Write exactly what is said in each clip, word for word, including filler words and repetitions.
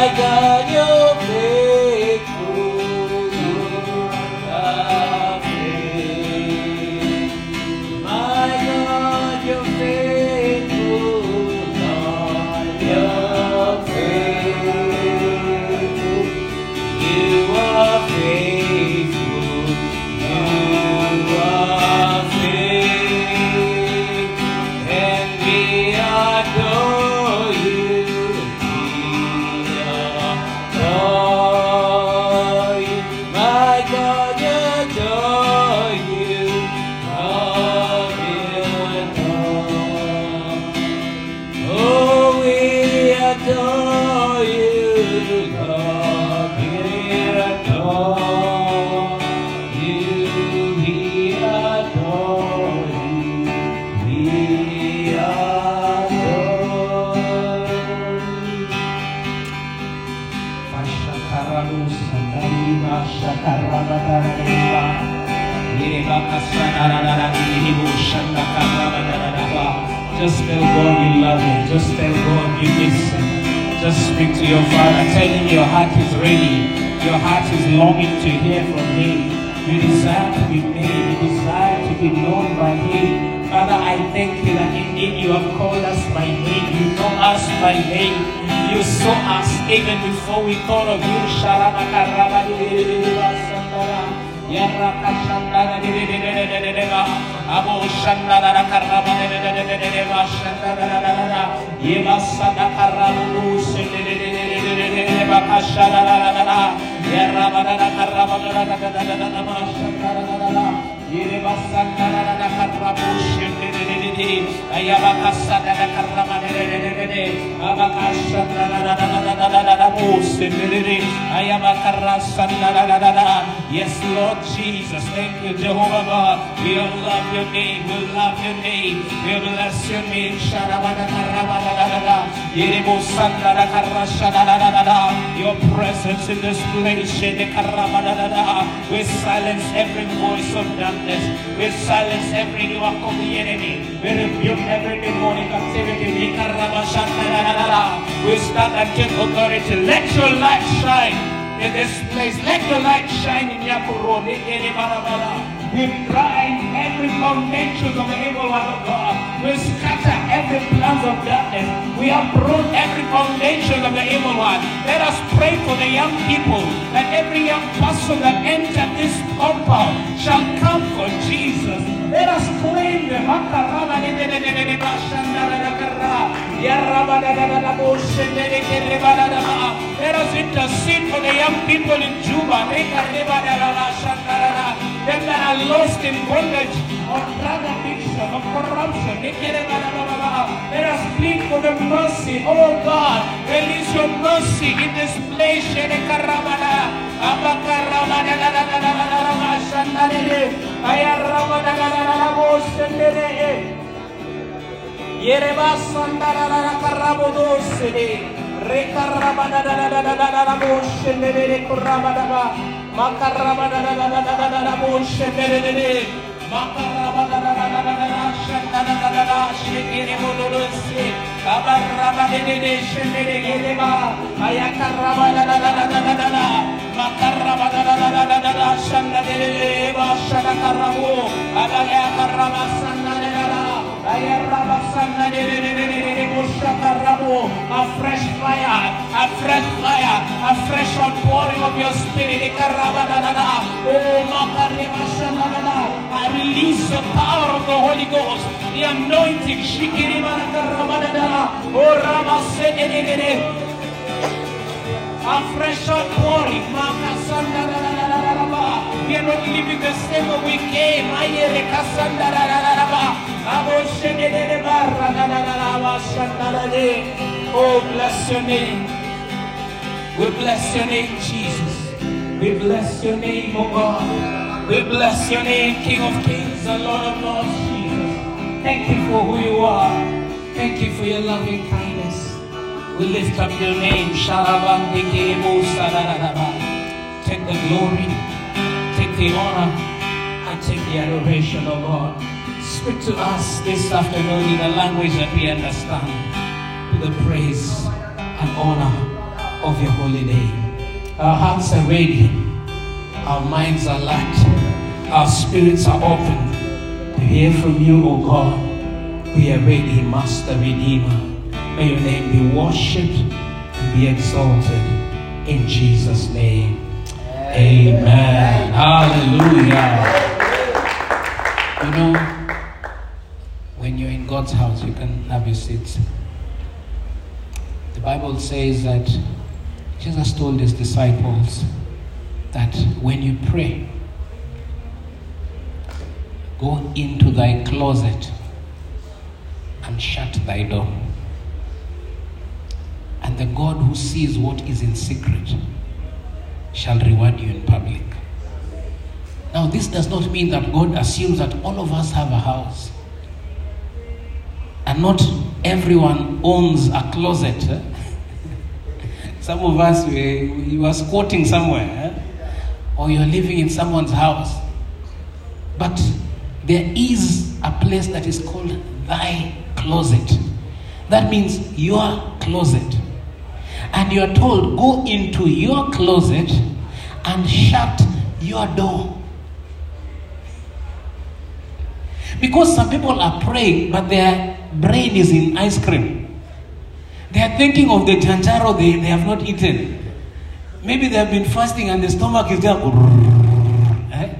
My God, you're faithful. My God, you're faithful. Lord, you're faithful. You are faithful. You are faithful. And we adore you. We adore you. My God, we adore you. Lord, we adore. Oh, we adore you. Lord, we adore you. We adore you. We adore you. Fashakaralus Sandarima Shakarabadariba Yerebakasanaradaribu Shandakarabadariba. Just tell God you love him. Just tell God you miss him. Just speak to your Father. Tell him your heart is ready. Your heart is longing to hear from him. You desire to be made. You desire to be known by him. Father, I thank you that indeed you have called us by name. You know us by name. You saw us even before we thought of you. Yaraka Shandara Abu Shandara Karaba Shandara Yeva Sadakarabu Sendeba Shadara Yarabada Karaba Shandara Yeva Sandara Karabu Shendedi Ayabaka Sadara Karaba Abaka Shandara Sendedi Ayabaka Sandara. Yes, Lord Jesus, thank you, Jehovah God. We love your name, we love your name, we bless your name. Your presence in this place, we silence every voice of darkness, we silence every work of the enemy, we rebuke every demonic activity. We stand and take authority. Let your light shine in this place. Let the light shine in Yakuro. We blind every foundation of the evil one of God. We scatter every plans of darkness. We uproot every foundation of the evil one. Let us pray for the young people, that every young person that entered this compound shall come for Jesus. Let us claim them. Let us intercede for the young people in Juba. Them that are lost in bondage of drug addiction, of corruption. Let us plead for the mercy. Oh God, release your mercy in this place. A fresh fire, a fresh fire, a fresh outpouring of your spirit. I release the power of the Holy Ghost, the anointing. A fresh outpouring. We are not living the same way we came. Oh, bless your name. We bless your name, Jesus. We bless your name, oh God. We bless your name, King of Kings and Lord of Lords, Jesus. Thank you for who you are. Thank you for your loving kindness. We lift up your name. Take the glory, take the honor, and take the adoration, oh God. Speak to us this afternoon in a language that we understand, to the praise and honor of your holy name. Our hearts are ready. Our minds are alert. Our spirits are open to hear from you, O God. We are ready, Master Redeemer. May your name be worshipped and be exalted in Jesus' name. Amen. Hallelujah. You know, when you're in God's house, you can have your seats. The Bible says that Jesus told his disciples that when you pray, go into thy closet and shut thy door. And the God who sees what is in secret shall reward you in public. Now, this does not mean that God assumes that all of us have a house. And not everyone owns a closet. Eh? Some of us, we, you are squatting somewhere. Eh? Or you're living in someone's house. But there is a place that is called thy closet. That means your closet. And you are told, go into your closet and shut your door. Because some people are praying, but their brain is in ice cream. They are thinking of the janjaro they, they have not eaten. Maybe they have been fasting and the stomach is there. Eh?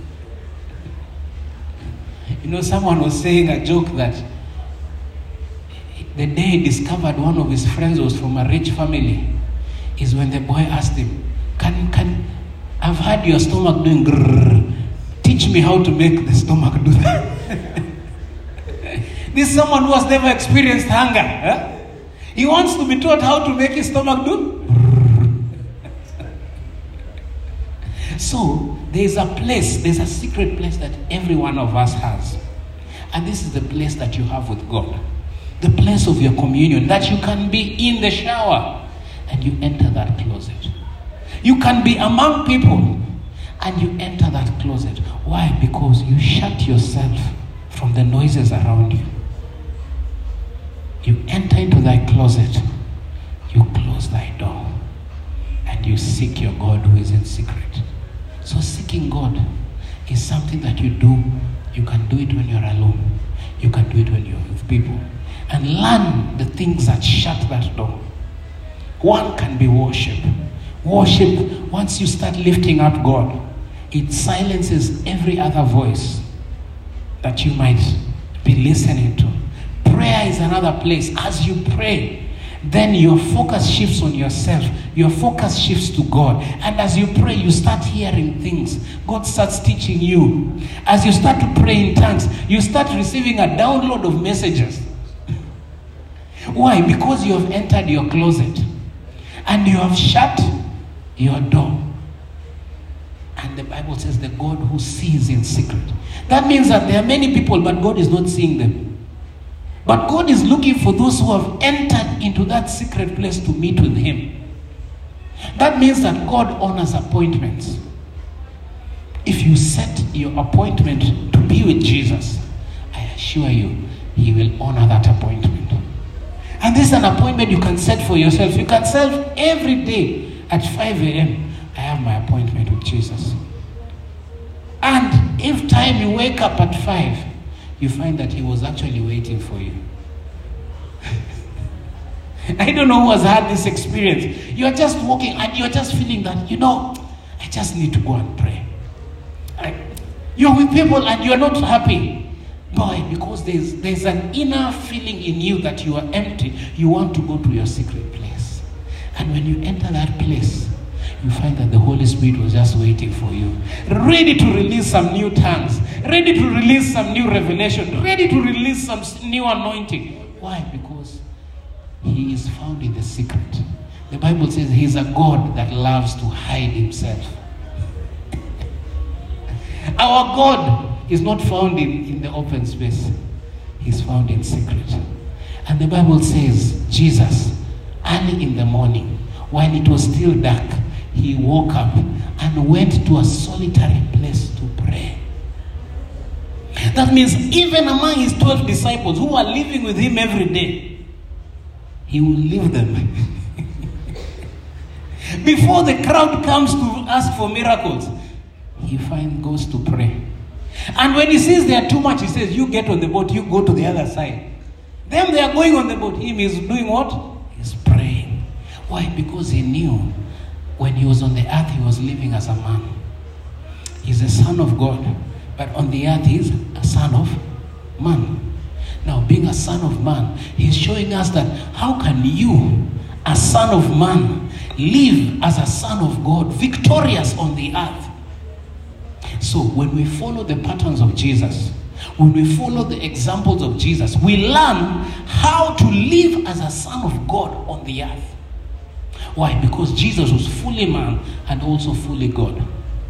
You know, someone was saying a joke that the day he discovered one of his friends was from a rich family is when the boy asked him, can, can, I've heard your stomach doing grrr. Teach me how to make the stomach do that. This is someone who has never experienced hunger. Huh? He wants to be taught how to make his stomach do. So, there's a place, there's a secret place that every one of us has. And this is the place that you have with God. The place of your communion, that you can be in the shower and you enter that closet. You can be among people and you enter that closet. Why? Because you shut yourself from the noises around you. You enter into thy closet, you close thy door, and you seek your God who is in secret. So seeking God is something that you do. You can do it when you're alone. You can do it when you're with people. And learn the things that shut that door. One can be worship. Worship, once you start lifting up God, it silences every other voice that you might be listening to. Prayer is another place. As you pray, then your focus shifts on yourself. Your focus shifts to God. And as you pray, you start hearing things. God starts teaching you. As you start to pray in tongues, you start receiving a download of messages. Why? Because you have entered your closet and you have shut your door. And the Bible says the God who sees in secret. That means that there are many people, but God is not seeing them. But God is looking for those who have entered into that secret place to meet with him. That means that God honors appointments. If you set your appointment to be with Jesus, I assure you, he will honor that appointment. And this is an appointment you can set for yourself. You can set every day at five a.m. I have my appointment with Jesus. And if time you wake up at five, you find that he was actually waiting for you. I don't know who has had this experience. You're just walking and you're just feeling that, you know, I just need to go and pray. I, you're with people and you're not happy. Why? Because there's, there's an inner feeling in you that you are empty. You want to go to your secret place. And when you enter that place, you find that the Holy Spirit was just waiting for you. Ready to release some new tongues. Ready to release some new revelation. Ready to release some new anointing. Why? Because he is found in the secret. The Bible says he's a God that loves to hide himself. Our God is not found in, in the open space. He's found in secret. And the Bible says Jesus, early in the morning, while it was still dark, he woke up and went to a solitary place to pray. That means even among his twelve disciples who are living with him every day, he will leave them Before the crowd comes to ask for miracles, he finds goes to pray. And when he sees they are too much, he says, you get on the boat, you go to the other side. Them, they are going on the boat. Him is doing what? He's praying. Why? Because he knew when he was on the earth, he was living as a man. He's a son of God. But on the earth, he's a son of man. Now, being a son of man, he's showing us that how can you, a son of man, live as a son of God, victorious on the earth? So when we follow the patterns of Jesus, when we follow the examples of Jesus, we learn how to live as a son of God on the earth. Why? Because Jesus was fully man and also fully God.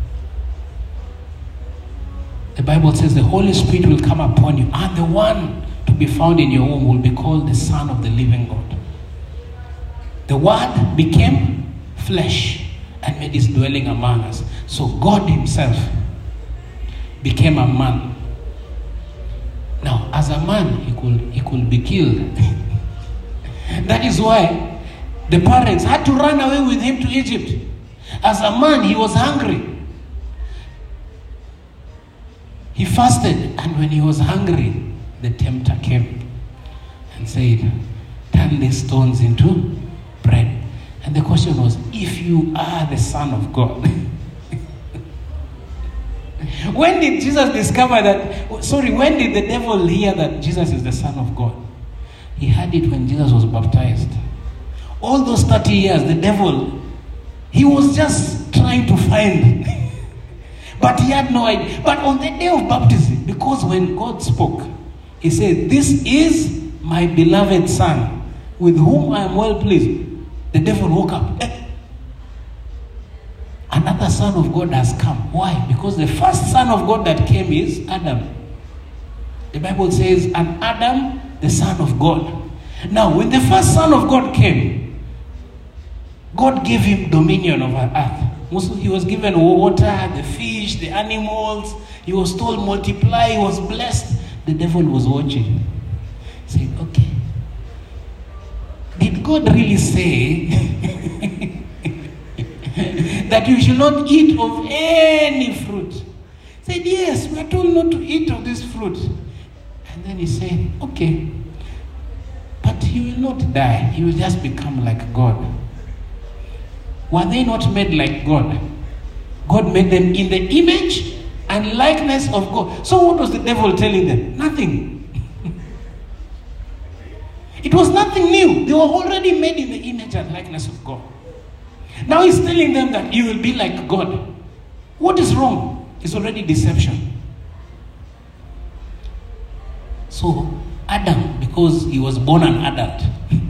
The Bible says the Holy Spirit will come upon you, and the one to be found in your womb will be called the Son of the living God. The Word became flesh and made his dwelling among us. So God himself became a man. Now, as a man, he could, he could be killed. That is why the parents had to run away with him to Egypt. As a man, he was hungry. He fasted, and when he was hungry, the tempter came and said, turn these stones into bread. And the question was, if you are the Son of God. When did Jesus discover that, sorry, when did the devil hear that Jesus is the Son of God? He heard it when Jesus was baptized. All those thirty years, the devil, he was just trying to find. But he had no idea. But on the day of baptism, because when God spoke, he said, this is my beloved Son, with whom I am well pleased. The devil woke up. Eh. Another Son of God has come. Why? Because the first Son of God that came is Adam. The Bible says, and Adam, the Son of God. Now, when the first Son of God came, God gave him dominion over earth. He was given water, the fish, the animals. He was told multiply. He was blessed. The devil was watching. He said, okay. Did God really say that you should not eat of any fruit? He said, yes, we are told not to eat of this fruit. And then he said, okay. But he will not die. He will just become like God. Were they not made like God? God made them in the image and likeness of God. So what was the devil telling them? Nothing. It was nothing new. They were already made in the image and likeness of God. Now he's telling them that you will be like God. What is wrong? It's already deception. So Adam, because he was born an adult,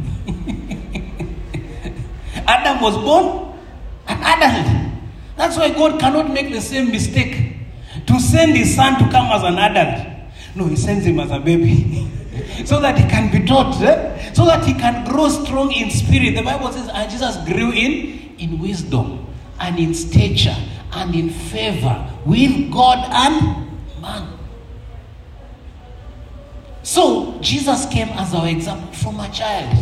Adam was born an adult. That's why God cannot make the same mistake to send his son to come as an adult. No, he sends him as a baby so that he can be taught, eh? So that he can grow strong in spirit. The Bible says, and Jesus grew in, in wisdom and in stature and in favor with God and man. So Jesus came as our example from a child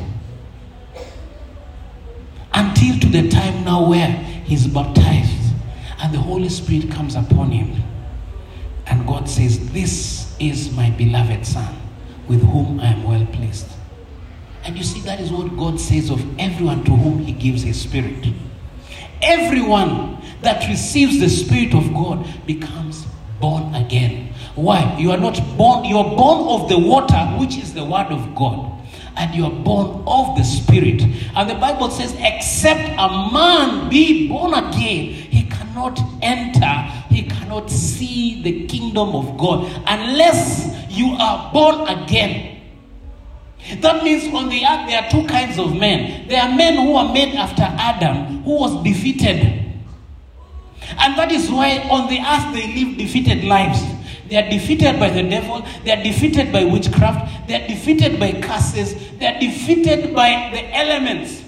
until to the time now where he's baptized and the Holy Spirit comes upon him. And God says, this is my beloved Son, with whom I am well pleased. And you see, that is what God says of everyone to whom he gives his Spirit. Everyone that receives the Spirit of God becomes born again. Why? You are not born, you are born of the water, which is the word of God. And you are born of the Spirit. And the Bible says, except a man be born again, he cannot enter, he cannot see the kingdom of God unless you are born again. That means on the earth there are two kinds of men. There are men who are made after Adam, who was defeated. And that is why on the earth they live defeated lives. They are defeated by the devil. They are defeated by witchcraft. They are defeated by curses. They are defeated by the elements.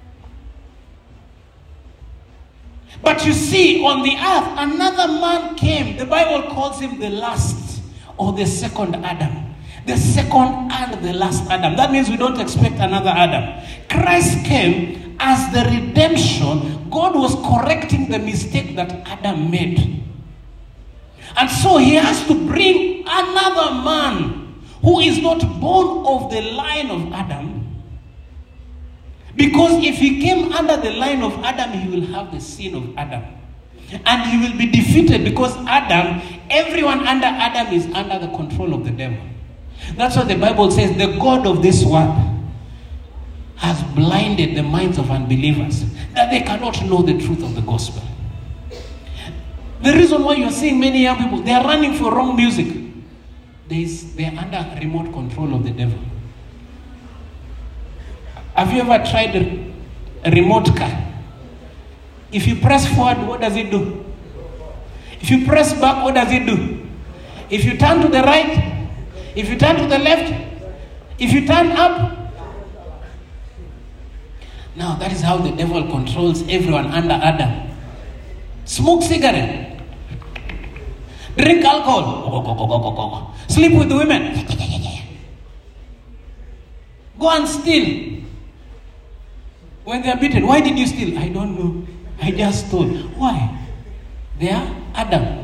But you see, on the earth, another man came. The Bible calls him the last or the second Adam. The second and the last Adam. That means we don't expect another Adam. Christ came as the redemption, God was correcting the mistake that Adam made. And so he has to bring another man who is not born of the line of Adam. Because if he came under the line of Adam, he will have the sin of Adam. And he will be defeated because Adam, everyone under Adam is under the control of the devil. That's what the Bible says. The God of this world has blinded the minds of unbelievers that they cannot know the truth of the gospel. The reason why you're seeing many young people, they are running for wrong music. They are under remote control of the devil. Have you ever tried a, a remote car? If you press forward, what does it do? If you press back, what does it do? If you turn to the right, if you turn to the left, if you turn up. Now that is how the devil controls everyone under Adam. Smoke cigarette. Drink alcohol. Sleep with the women. Go and steal. When they are beaten, why did you steal? I don't know. I just stole. Why? They are Adam.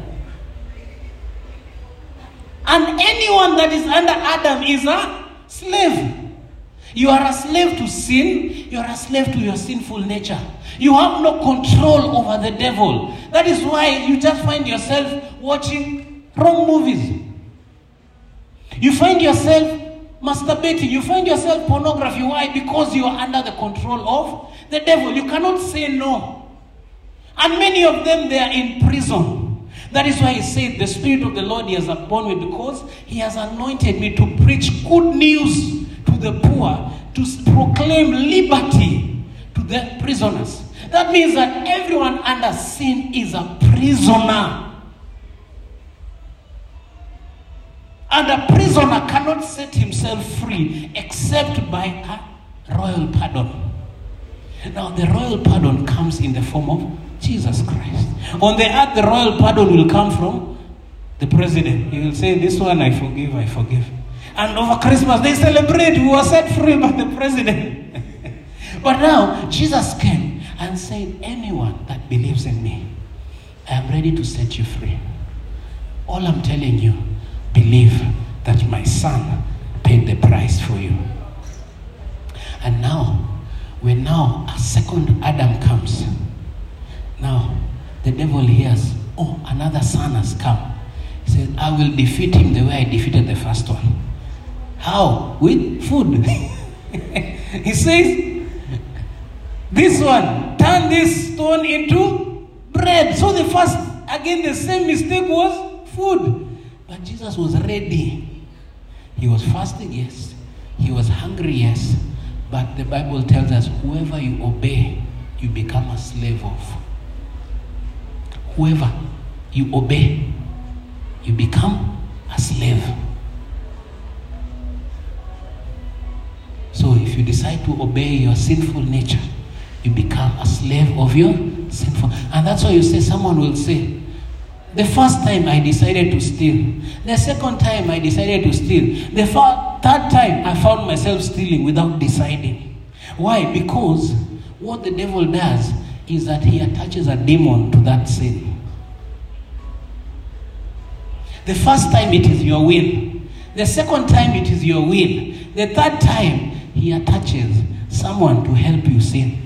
And anyone that is under Adam is a slave. You are a slave to sin. You are a slave to your sinful nature. You have no control over the devil. That is why you just find yourself watching wrong movies. You find yourself masturbating. You find yourself pornography. Why? Because you are under the control of the devil. You cannot say no. And many of them, they are in prison. That is why he said, the Spirit of the Lord he has upon me, because he has anointed me to preach good news to the poor, to proclaim liberty to the prisoners. That means that everyone under sin is a prisoner. And a prisoner cannot set himself free except by a royal pardon. Now the royal pardon comes in the form of Jesus Christ. On the earth, the royal pardon will come from the president. He will say, this one I forgive, I forgive. And over Christmas, they celebrate, we were set free by the president. But now, Jesus came and said, anyone that believes in me, I am ready to set you free. All I'm telling you, believe that my son paid the price for you. And now, when now a second Adam comes, now the devil hears, oh, another son has come. He says, I will defeat him the way I defeated the first one. How? With food. He says, this one, turn this stone into bread. So the first, again, the same mistake was food. But Jesus was ready. He was fasting, yes. He was hungry, yes. But the Bible tells us, whoever you obey, you become a slave of. Whoever you obey, you become a slave. So if you decide to obey your sinful nature, you become a slave of your sinful. And that's why you say, someone will say, the first time I decided to steal. The second time I decided to steal. The third time I found myself stealing without deciding. Why? Because what the devil does is that he attaches a demon to that sin. The first time it is your will. The second time it is your will. The third time he attaches someone to help you sin.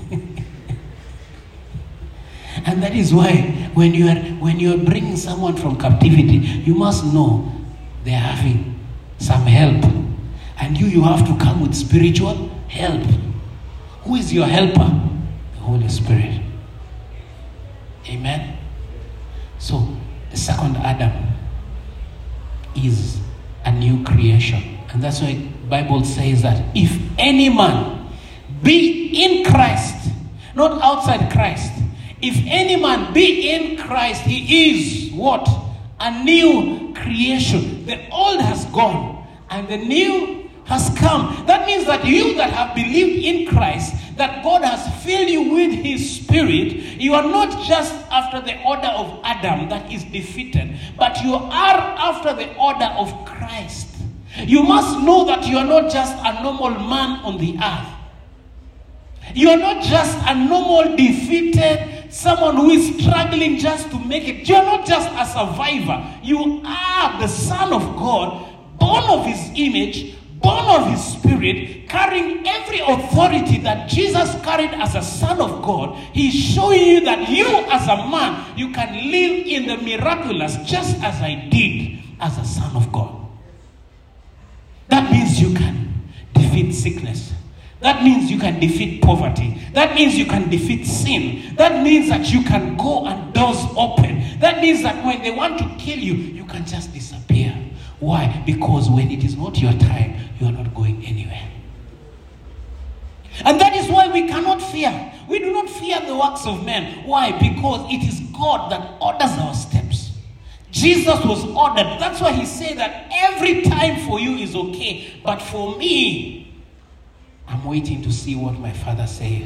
And that is why when you are when you are bringing someone from captivity, you must know they are having some help. And you, you have to come with spiritual help. Who is your helper? The Holy Spirit. Amen. So the second Adam is a new creation. And that's why the Bible says that if any man be in Christ, not outside Christ, if any man be in Christ, he is what? A new creation. The old has gone and the new has come. That means that you that have believed in Christ, that God has filled you with his spirit, you are not just after the order of Adam that is defeated, but you are after the order of Christ. You must know that you are not just a normal man on the earth. You're not just a normal defeated, someone who is struggling just to make it. You're not just a survivor. You are the Son of God, born of his image, born of his spirit, carrying every authority that Jesus carried as a Son of God. He's showing you that you as a man, you can live in the miraculous just as I did as a Son of God. That means you can defeat sickness. That means you can defeat poverty. That means you can defeat sin. That means that you can go and doors open. That means that when they want to kill you, you can just disappear. Why? Because when it is not your time, you are not going anywhere. And that is why we cannot fear. We do not fear the works of men. Why? Because it is God that orders our steps. Jesus was ordered. That's why he said that every time for you is okay. But for me, I'm waiting to see what my Father says.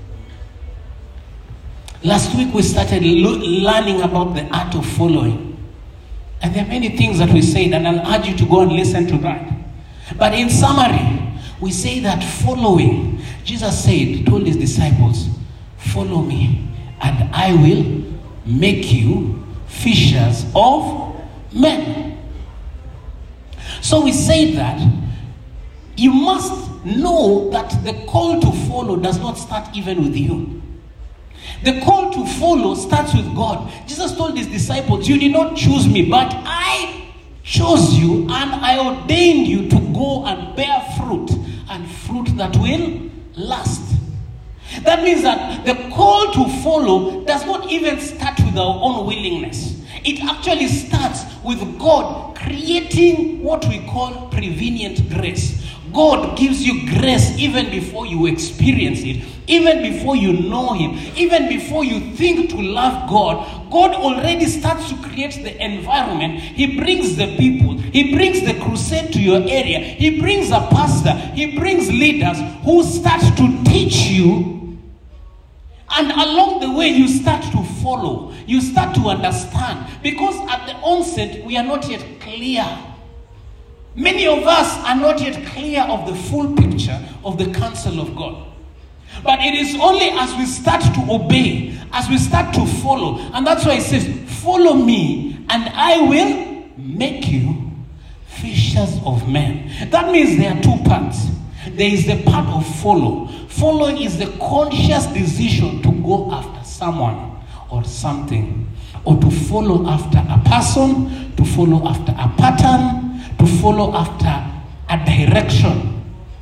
Last week we started lo- learning about the art of following. And there are many things that we said, and I'll urge you to go and listen to that. But in summary, we say that following, Jesus said, told his disciples, follow me, and I will make you fishers of men. So we say that you must know that the call to follow does not start even with you. The call to follow starts with God. Jesus told his disciples, you did not choose me, but I chose you and I ordained you to go and bear fruit, and fruit that will last. That means that the call to follow does not even start with our own willingness. It actually starts with God creating what we call prevenient grace. God gives you grace even before you experience it, even before you know him, even before you think to love God. God already starts to create the environment. He brings the people. He brings the crusade to your area. He brings a pastor. He brings leaders who start to teach you. And along the way, you start to follow. You start to understand. Because at the onset, we are not yet clear. Many of us are not yet clear of the full picture of the counsel of God. But it is only as we start to obey, as we start to follow. And that's why it says, follow me and I will make you fishers of men. That means there are two parts. There is the part of follow. Following is the conscious decision to go after someone or something. Or to follow after a person, to follow after a pattern, to follow after a direction.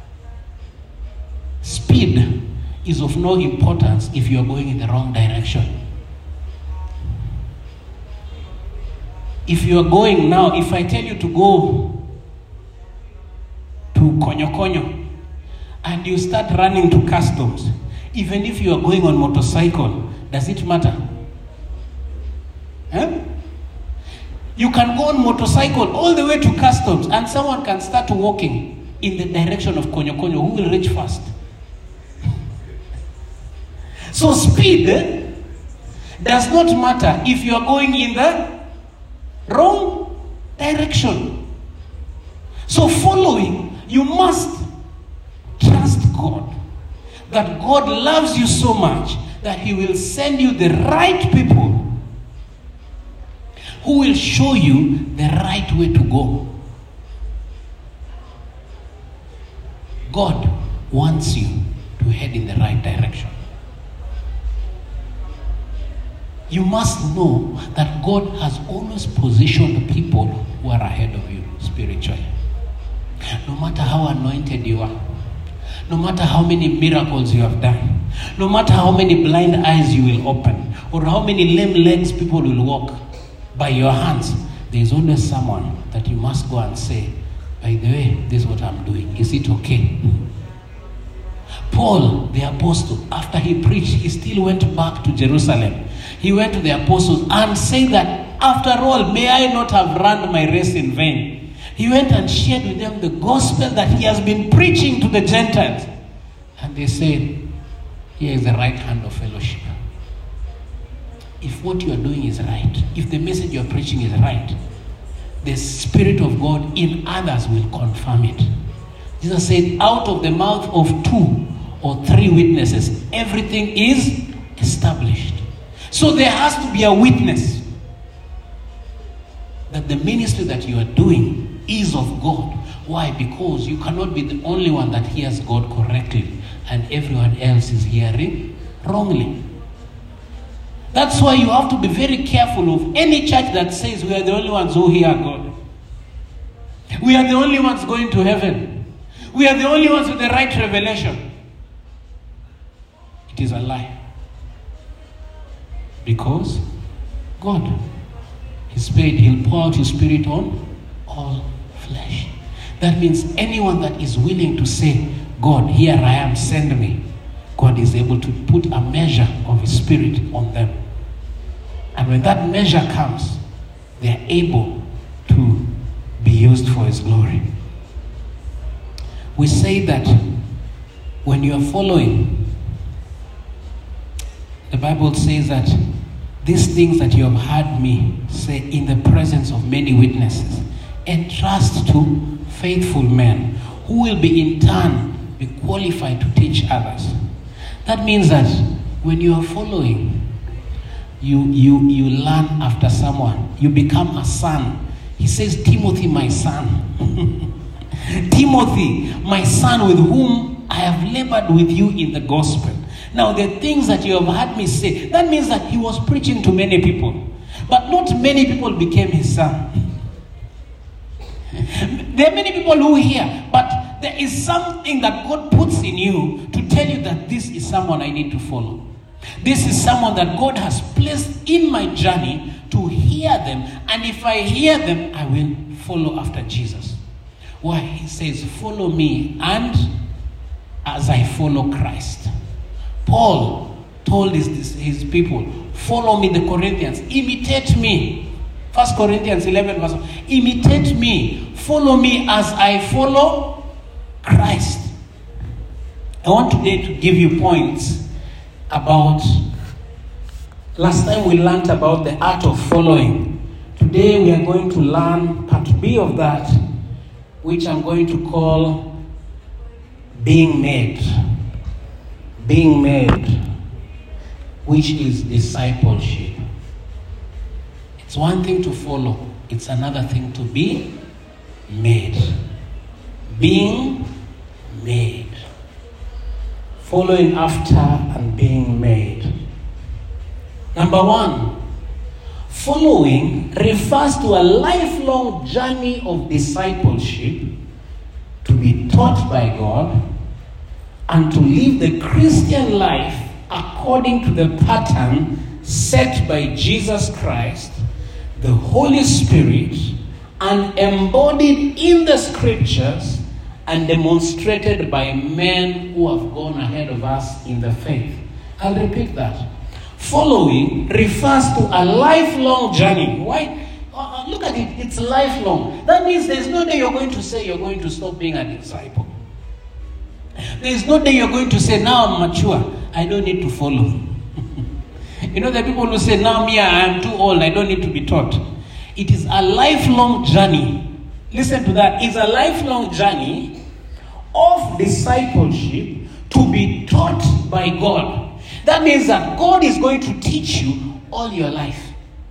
Speed is of no importance if you are going in the wrong direction. If you are going now, if I tell you to go to Konyo Konyo and you start running to customs, even if you are going on motorcycle, does it matter? Huh? You can go on motorcycle all the way to customs and someone can start walking in the direction of Konyo Konyo. Who will reach first? So speed eh, does not matter if you are going in the wrong direction. So following, you must trust God. That God loves you so much that he will send you the right people who will show you the right way to go. God wants you to head in the right direction. You must know that God has always positioned people who are ahead of you spiritually. No matter how anointed you are, no matter how many miracles you have done, no matter how many blind eyes you will open, or how many lame legs people will walk by your hands, there is always someone that you must go and say, by the way, this is what I'm doing. Is it okay? Paul, the apostle, after he preached, he still went back to Jerusalem. He went to the apostles and said that, after all, may I not have run my race in vain. He went and shared with them the gospel that he has been preaching to the Gentiles. And they said, here is the right hand of fellowship. If what you are doing is right, if the message you are preaching is right, the Spirit of God in others will confirm it. Jesus said, out of the mouth of two or three witnesses, everything is established. So there has to be a witness that the ministry that you are doing is of God. Why? Because you cannot be the only one that hears God correctly and everyone else is hearing wrongly. That's why you have to be very careful of any church that says we are the only ones who hear God. We are the only ones going to heaven. We are the only ones with the right revelation. It is a lie. Because God, His Spirit, He'll pour out His Spirit on all flesh. That means anyone that is willing to say, God, here I am, send me, God is able to put a measure of His Spirit on them. And when that measure comes, they are able to be used for His glory. We say that when you are following, the Bible says that these things that you have heard me say in the presence of many witnesses, entrust to faithful men who will be in turn be qualified to teach others. That means that when you are following, you you you learn after someone. You become a son. He says, Timothy, my son. Timothy, my son, with whom I have labored with you in the gospel. Now, the things that you have heard me say, that means that he was preaching to many people. But not many people became his son. There are many people who hear, but there is something that God puts in you to tell you that this is someone I need to follow. This is someone that God has placed in my journey to hear them. And if I hear them, I will follow after Jesus. Why? He says, follow me and as I follow Christ. Paul told his, his people, follow me, the Corinthians, imitate me. First Corinthians eleven verse one. Imitate me, follow me as I follow Christ. I want today to give you points about, last time we learned about the art of following. Today we are going to learn part B of that, which I'm going to call being made. Being made, which is discipleship. It's one thing to follow, it's another thing to be made. Being made. Following after and being made. Number one, following refers to a lifelong journey of discipleship to be taught by God and to live the Christian life according to the pattern set by Jesus Christ, the Holy Spirit, and embodied in the scriptures and demonstrated by men who have gone ahead of us in the faith. I'll repeat that. Following refers to a lifelong journey. Why? Uh, look at it. It's lifelong. That means there's no day you're going to say you're going to stop being a disciple. There's no day you're going to say, now I'm mature, I don't need to follow. You know, the people who say, now me, I am too old, I don't need to be taught. It is a lifelong journey. Listen to that. It's a lifelong journey of discipleship to be taught by God. That means that God is going to teach you all your life.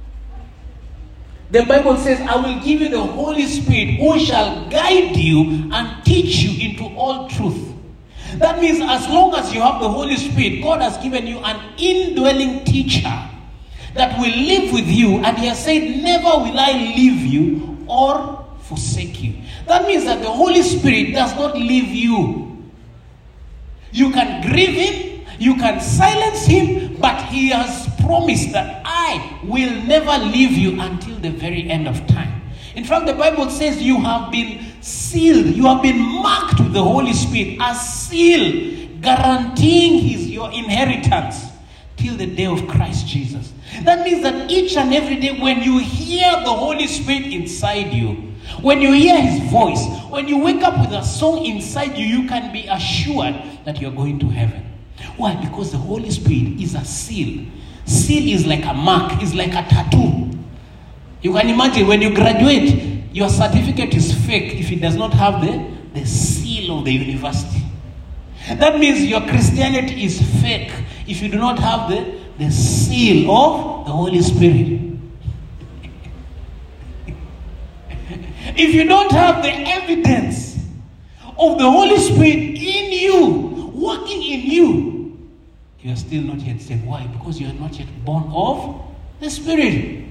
The Bible says, I will give you the Holy Spirit who shall guide you and teach you into all truth. That means as long as you have the Holy Spirit, God has given you an indwelling teacher that will live with you, and He has said, never will I leave you or forsake you. That means that the Holy Spirit does not leave you. You can grieve Him, you can silence Him, but He has promised that I will never leave you until the very end of time. In fact, the Bible says you have been sealed, you have been marked with the Holy Spirit, a seal guaranteeing his your inheritance till the day of Christ Jesus. That means that each and every day when you hear the Holy Spirit inside you, when you hear His voice, when you wake up with a song inside you, you can be assured that you're going to heaven. Why? Because the Holy Spirit is a seal. Seal is like a mark, is like a tattoo. You can imagine when you graduate, your certificate is fake if it does not have the, the seal of the university. That means your Christianity is fake if you do not have the, the seal of the Holy Spirit. If you don't have the evidence of the Holy Spirit in you, working in you, you are still not yet saved. Why? Because you are not yet born of the Spirit.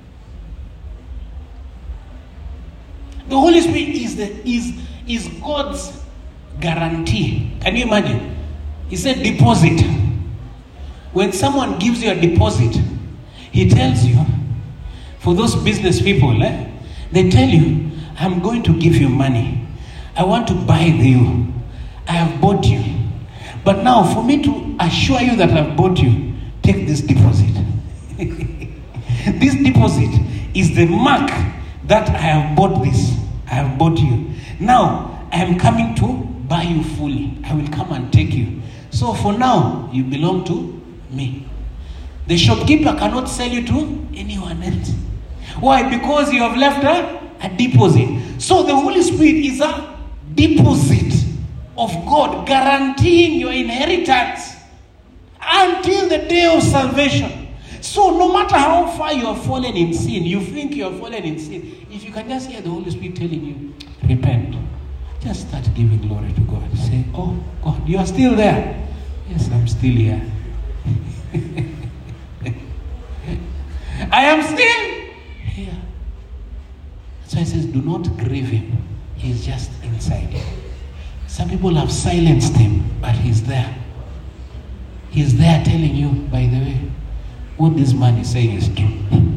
The Holy Spirit is the is is God's guarantee. Can you imagine? He said deposit. When someone gives you a deposit, he tells you, for those business people, eh, they tell you, I'm going to give you money. I want to buy you. I have bought you. But now, for me to assure you that I've bought you, take this deposit. This deposit is the mark that I have bought this. I have bought you. Now, I am coming to buy you fully. I will come and take you. So for now, you belong to me. The shopkeeper cannot sell you to anyone else. Why? Because you have left a, a deposit. So the Holy Spirit is a deposit of God, guaranteeing your inheritance until the day of salvation. So no matter how far you have fallen in sin, you think you have fallen in sin, if you can just hear the Holy Spirit telling you, repent, just start giving glory to God. Say, oh God, you are still there. Yes, I'm still here. I am still here. So he says, do not grieve him. He's just inside you. Some people have silenced him, but he's there. He's there telling you, by the way, what this man is saying is true.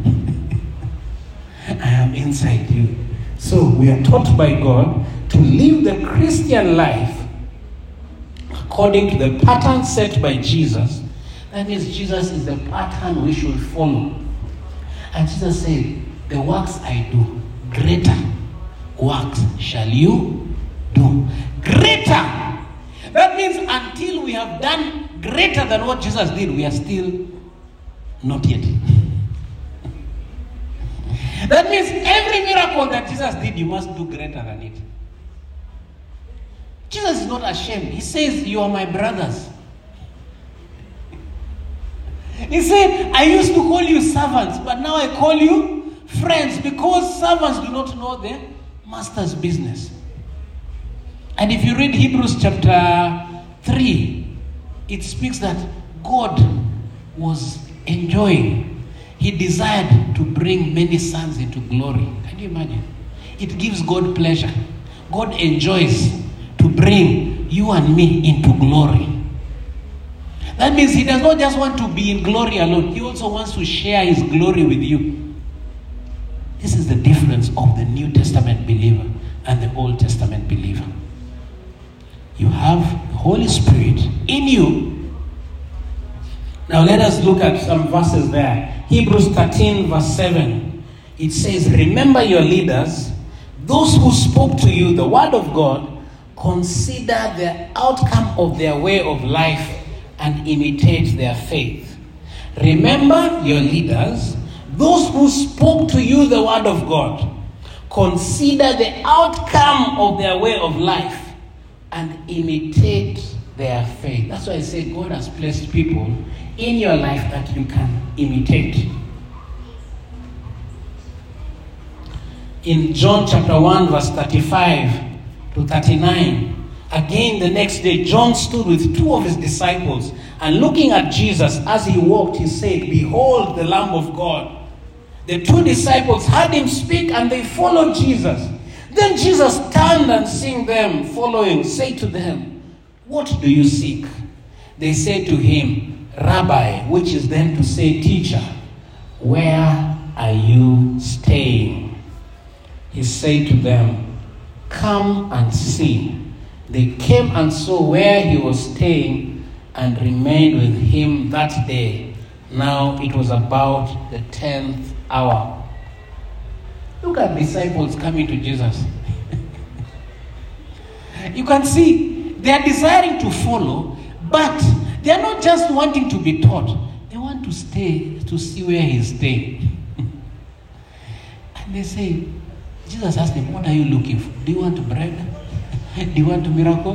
I am inside you. So we are taught by God to live the Christian life according to the pattern set by Jesus. That means Jesus is the pattern we should follow. And Jesus said, the works I do, greater works shall you do. Greater. That means until we have done greater than what Jesus did, we are still not yet. That means every miracle that Jesus did, you must do greater than it. Jesus is not ashamed. He says, you are my brothers. He said, I used to call you servants, but now I call you friends, because servants do not know their master's business. And if you read Hebrews chapter three, it speaks that God was enjoying. He desired to bring many sons into glory. Can you imagine? It gives God pleasure. God enjoys to bring you and me into glory. That means he does not just want to be in glory alone. He also wants to share his glory with you. This is the difference of the New Testament believer and the Old Testament believer. You have the Holy Spirit in you. Now let us look at some verses there. Hebrews thirteen verse seven. It says, remember your leaders, those who spoke to you the word of God, consider the outcome of their way of life and imitate their faith. Remember your leaders, those who spoke to you the word of God. Consider the outcome of their way of life and imitate their faith. That's why I say God has placed people in your life that you can imitate. In John chapter one verse thirty-five to thirty-nine, again the next day John stood with two of his disciples, and looking at Jesus as he walked, he said, behold the Lamb of God. The two disciples heard him speak, and they followed Jesus. Then Jesus turned and seeing them following, said to them, what do you seek? They said to him, Rabbi, which is then to say teacher, where are you staying? He said to them, come and see. They came and saw where he was staying and remained with him that day. Now it was about the tenth hour. Look at disciples coming to Jesus. You can see they are desiring to follow, but they are not just wanting to be taught. They want to stay, to see where he is staying. And they say, Jesus asked them, what are you looking for? Do you want bread? Do you want miracles?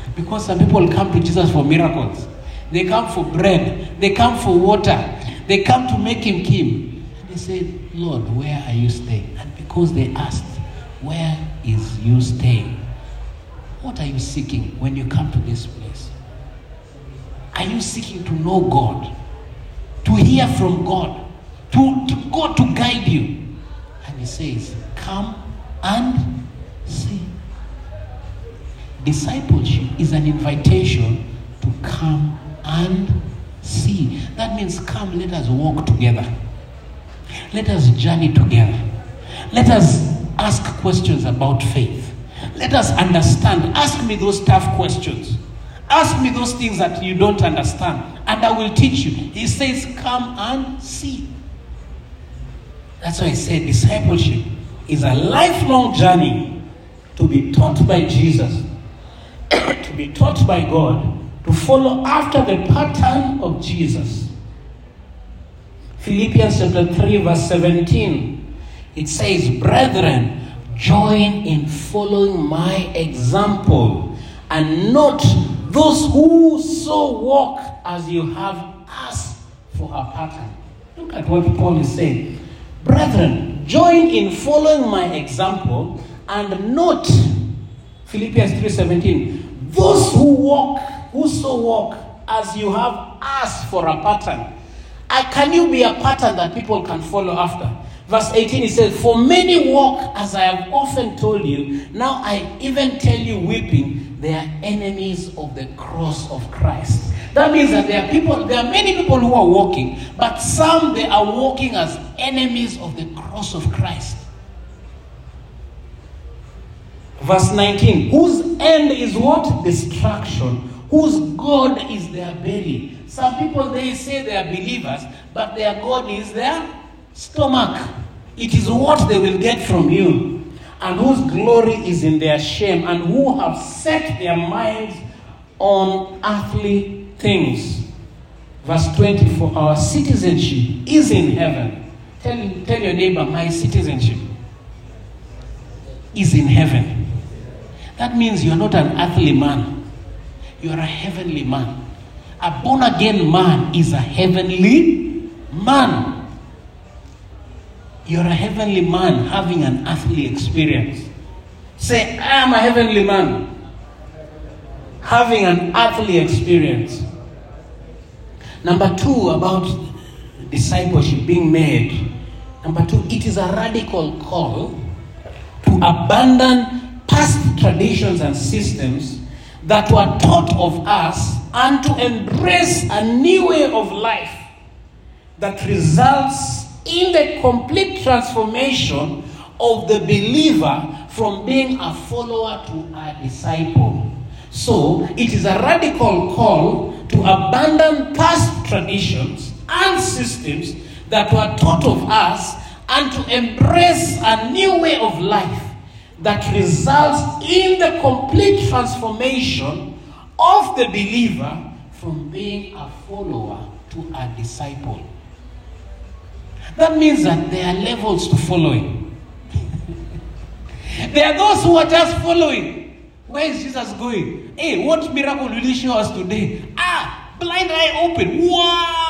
Because some people come to Jesus for miracles. They come for bread. They come for water. They come to make him king. They say, Lord, where are you staying? And because they asked, where is you staying? What are you seeking when you come to this place? Are you seeking to know God? To hear from God? To, to God to guide you? And he says, come and see. Discipleship is an invitation to come and see. That means come, let us walk together. Let us journey together. Let us ask questions about faith. Let us understand. Ask me those tough questions. Ask me those things that you don't understand, and I will teach you. He says, come and see. That's why I said discipleship is a lifelong journey to be taught by Jesus, to be taught by God, to follow after the pattern of Jesus. Philippians chapter three verse seventeen, it says, brethren, join in following my example, and note those who so walk as you have us for a pattern. Look at what Paul is saying. Brethren, join in following my example, and note, Philippians three seventeen, those who walk, who so walk as you have us for a pattern. Uh, can you be a pattern that people can follow after? Verse eighteen, it says, for many walk as I have often told you, now I even tell you weeping, they are enemies of the cross of Christ. That means that there are people, there are many people who are walking, but some they are walking as enemies of the cross of Christ. Verse nineteen, whose end is what? Destruction. Whose God is their belly. Some people, they say they are believers, but their God is their stomach. It is what they will get from you. And whose glory is in their shame, and who have set their minds on earthly things. Verse twenty, for our citizenship is in heaven. Tell, tell your neighbor, my citizenship is in heaven. That means you're not an earthly man. You are a heavenly man. A born-again man is a heavenly man. You're a heavenly man having an earthly experience. Say, I am a heavenly man having an earthly experience. Number two, about discipleship being made. Number two, it is a radical call to abandon past traditions and systems that were taught of us, and to embrace a new way of life that results in the complete transformation of the believer from being a follower to a disciple. So, it is a radical call to abandon past traditions and systems that were taught of us, and to embrace a new way of life that results in the complete transformation of the believer from being a follower to a disciple. That means that there are levels to following. There are those who are just following. Where is Jesus going? Hey, what miracle will he show us today? Ah, blind eye open. Wow!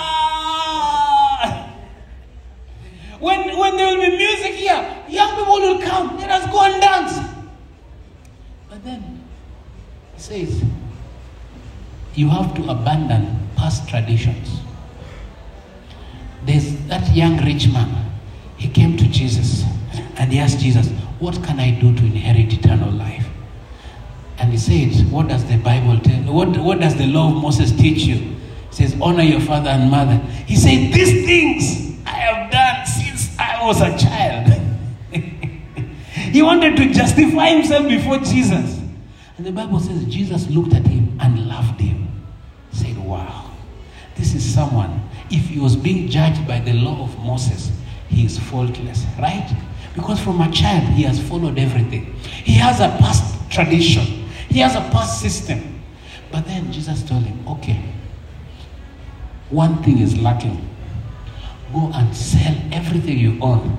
When, when there will be music here, young people will come. Let us go and dance. But then, he says, you have to abandon past traditions. There's that young rich man. He came to Jesus and he asked Jesus, what can I do to inherit eternal life? And he said, what does the Bible tell you? What, what does the law of Moses teach you? He says, honor your father and mother. He said, these things I have done since I was a child. He wanted to justify himself before Jesus. And the Bible says Jesus looked at him and loved him. Said, wow, this is someone, if he was being judged by the law of Moses, he is faultless, right? Because from a child, he has followed everything. He has a past tradition. He has a past system. But then Jesus told him, okay, one thing is lacking. Go and sell everything you own.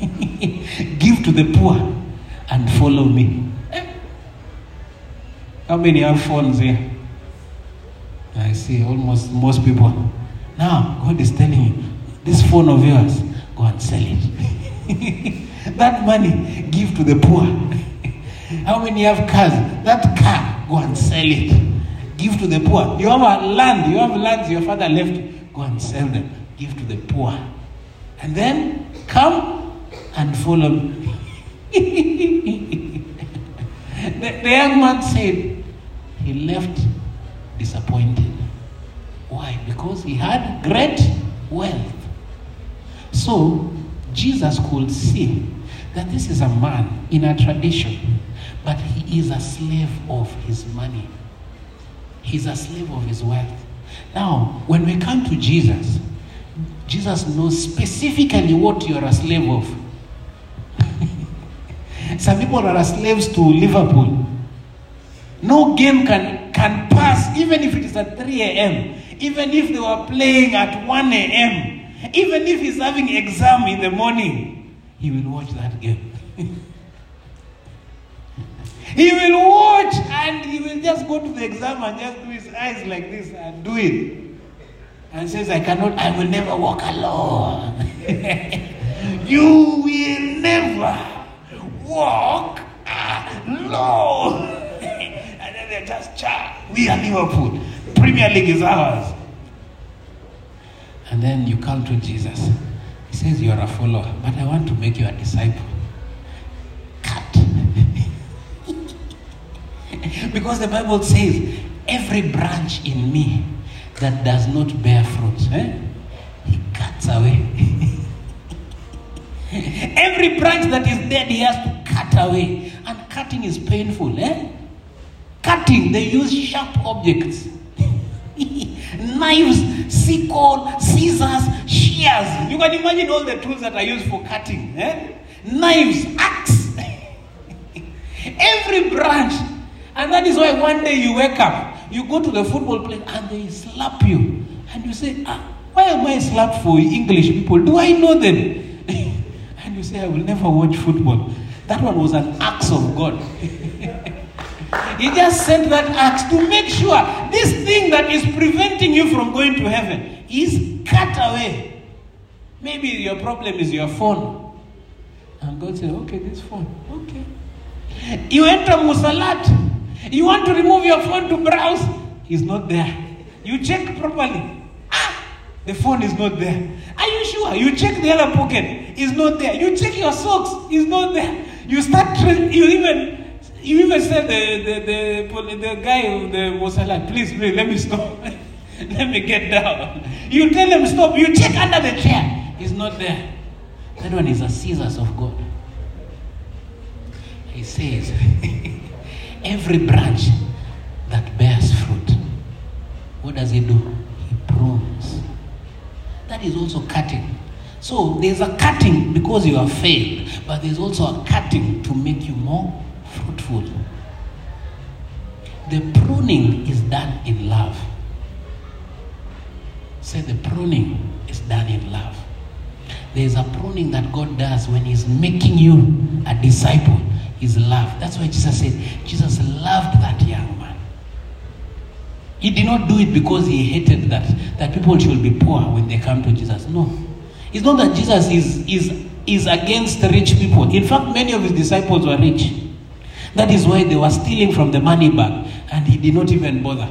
Give to the poor and follow me. How many have phones here? I see almost most people. Now, God is telling you, this phone of yours, go and sell it. That money, give to the poor. How many have cars? That car, go and sell it. Give to the poor. You have a land, you have lands your father left, go and sell them. Give to the poor. And then, come and follow me. the, the young man said, he left disappointed. Why? Because he had great wealth. So, Jesus could see that this is a man in a tradition, but he is a slave of his money. He's a slave of his wealth. Now, when we come to Jesus, Jesus knows specifically what you are a slave of. Some people are slaves to Liverpool. No game can, can pass, even if it is at three a.m., even if they were playing at one a.m., even if he's having exam in the morning, he will watch that game. He will watch and he will just go to the exam and just do his eyes like this and do it. And says, I cannot, I will never walk alone. You will never walk alone. And then they just chat. We are Liverpool. Premier League is ours. And then you come to Jesus. He says, you are a follower, but I want to make you a disciple. Cut. Because the Bible says, every branch in me that does not bear fruit, eh? He cuts away. Every branch that is dead, he has to cut away. And cutting is painful. Eh? Cutting, they use sharp objects. Knives, sickle, scissors, shears. You can imagine all the tools that are used for cutting. Eh? Knives, axe. Every branch. And that is why one day you wake up, you go to the football place and they slap you. And you say, ah, why am I slapped for English people? Do I know them? And you say, I will never watch football. That one was an axe of God. He just sent that axe to make sure this thing that is preventing you from going to heaven is cut away. Maybe your problem is your phone. And God said, okay, this phone, okay. You enter Musalat. You want to remove your phone to browse. It's not there. You check properly. Ah, the phone is not there. Are you sure? You check the other pocket. It's not there. You check your socks. It's not there. You start, you even... You even said the the the, the guy of the Musala, please, please, let me stop. Let me get down. You tell him stop. You check under the chair. He's not there. That one is a scissors of God. He says, every branch that bears fruit, what does he do? He prunes. That is also cutting. So there's a cutting because you have failed, but there's also a cutting to make you more fruitful. The pruning is done in love. Say the pruning is done in love. There is a pruning that God does when he's making you a disciple. Is love. That's why Jesus said, Jesus loved that young man. He did not do it because he hated that, that people should be poor when they come to Jesus. No. It's not that Jesus is, is, is against rich people. In fact, many of his disciples were rich. That is why they were stealing from the money bag, and he did not even bother.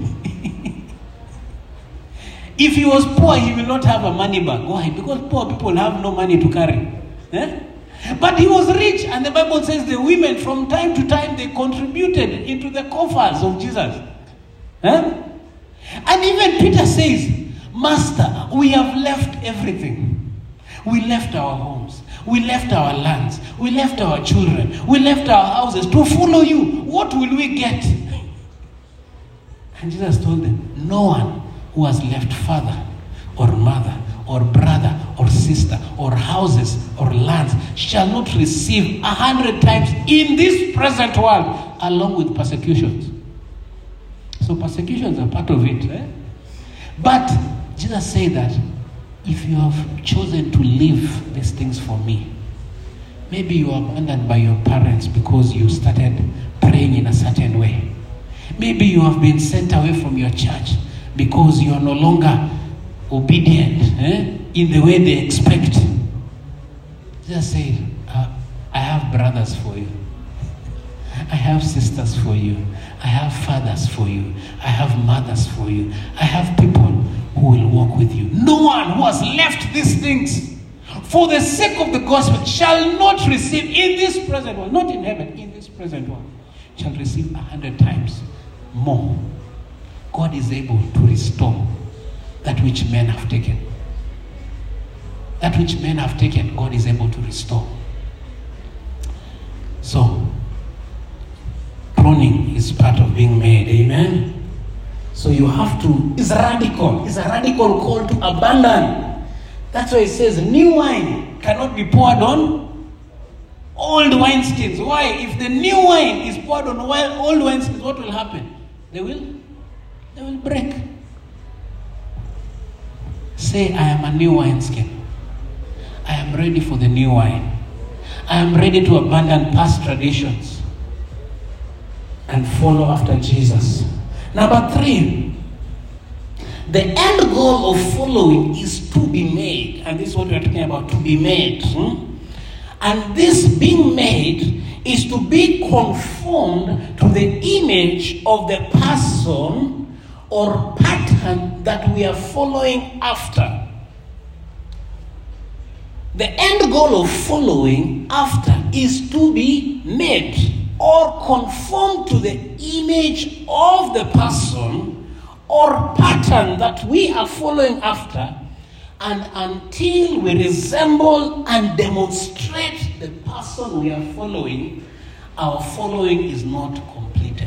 If he was poor, he will not have a money bag. Why? Because poor people have no money to carry. Eh? But he was rich, and the Bible says the women from time to time, they contributed into the coffers of Jesus. Eh? And even Peter says, Master, we have left everything. We left our homes. We left our lands. We left our children. We left our houses to follow you. What will we get? And Jesus told them, no one who has left father or mother or brother or sister or houses or lands shall not receive a hundred times in this present world along with persecutions. So persecutions are part of it. Eh? But Jesus said that if you have chosen to leave these things for me, maybe you are abandoned by your parents because you started praying in a certain way. Maybe you have been sent away from your church because you are no longer obedient eh, in the way they expect. Just say, uh, I have brothers for you. I have sisters for you. I have fathers for you. I have mothers for you. I have people who will walk with you. No one who has left these things for the sake of the gospel shall not receive in this present world, not in heaven, in this present world, shall receive a hundred times more. God is able to restore that which men have taken. That which men have taken, God is able to restore. So, pruning is part of being made. Amen? So you have to, it's radical. It's a radical call to abandon. That's why it says new wine cannot be poured on old wineskins. Why? If the new wine is poured on old wineskins, what will happen? They will, they will break. Say, I am a new wineskin. I am ready for the new wine. I am ready to abandon past traditions and follow after Jesus. Number three, the end goal of following is to be made. And this is what we are talking about, to be made. Hmm? And this being made is to be conformed to the image of the person or pattern that we are following after. The end goal of following after is to be made or conform to the image of the person or pattern that we are following after, and until we resemble and demonstrate the person we are following, our following is not completed.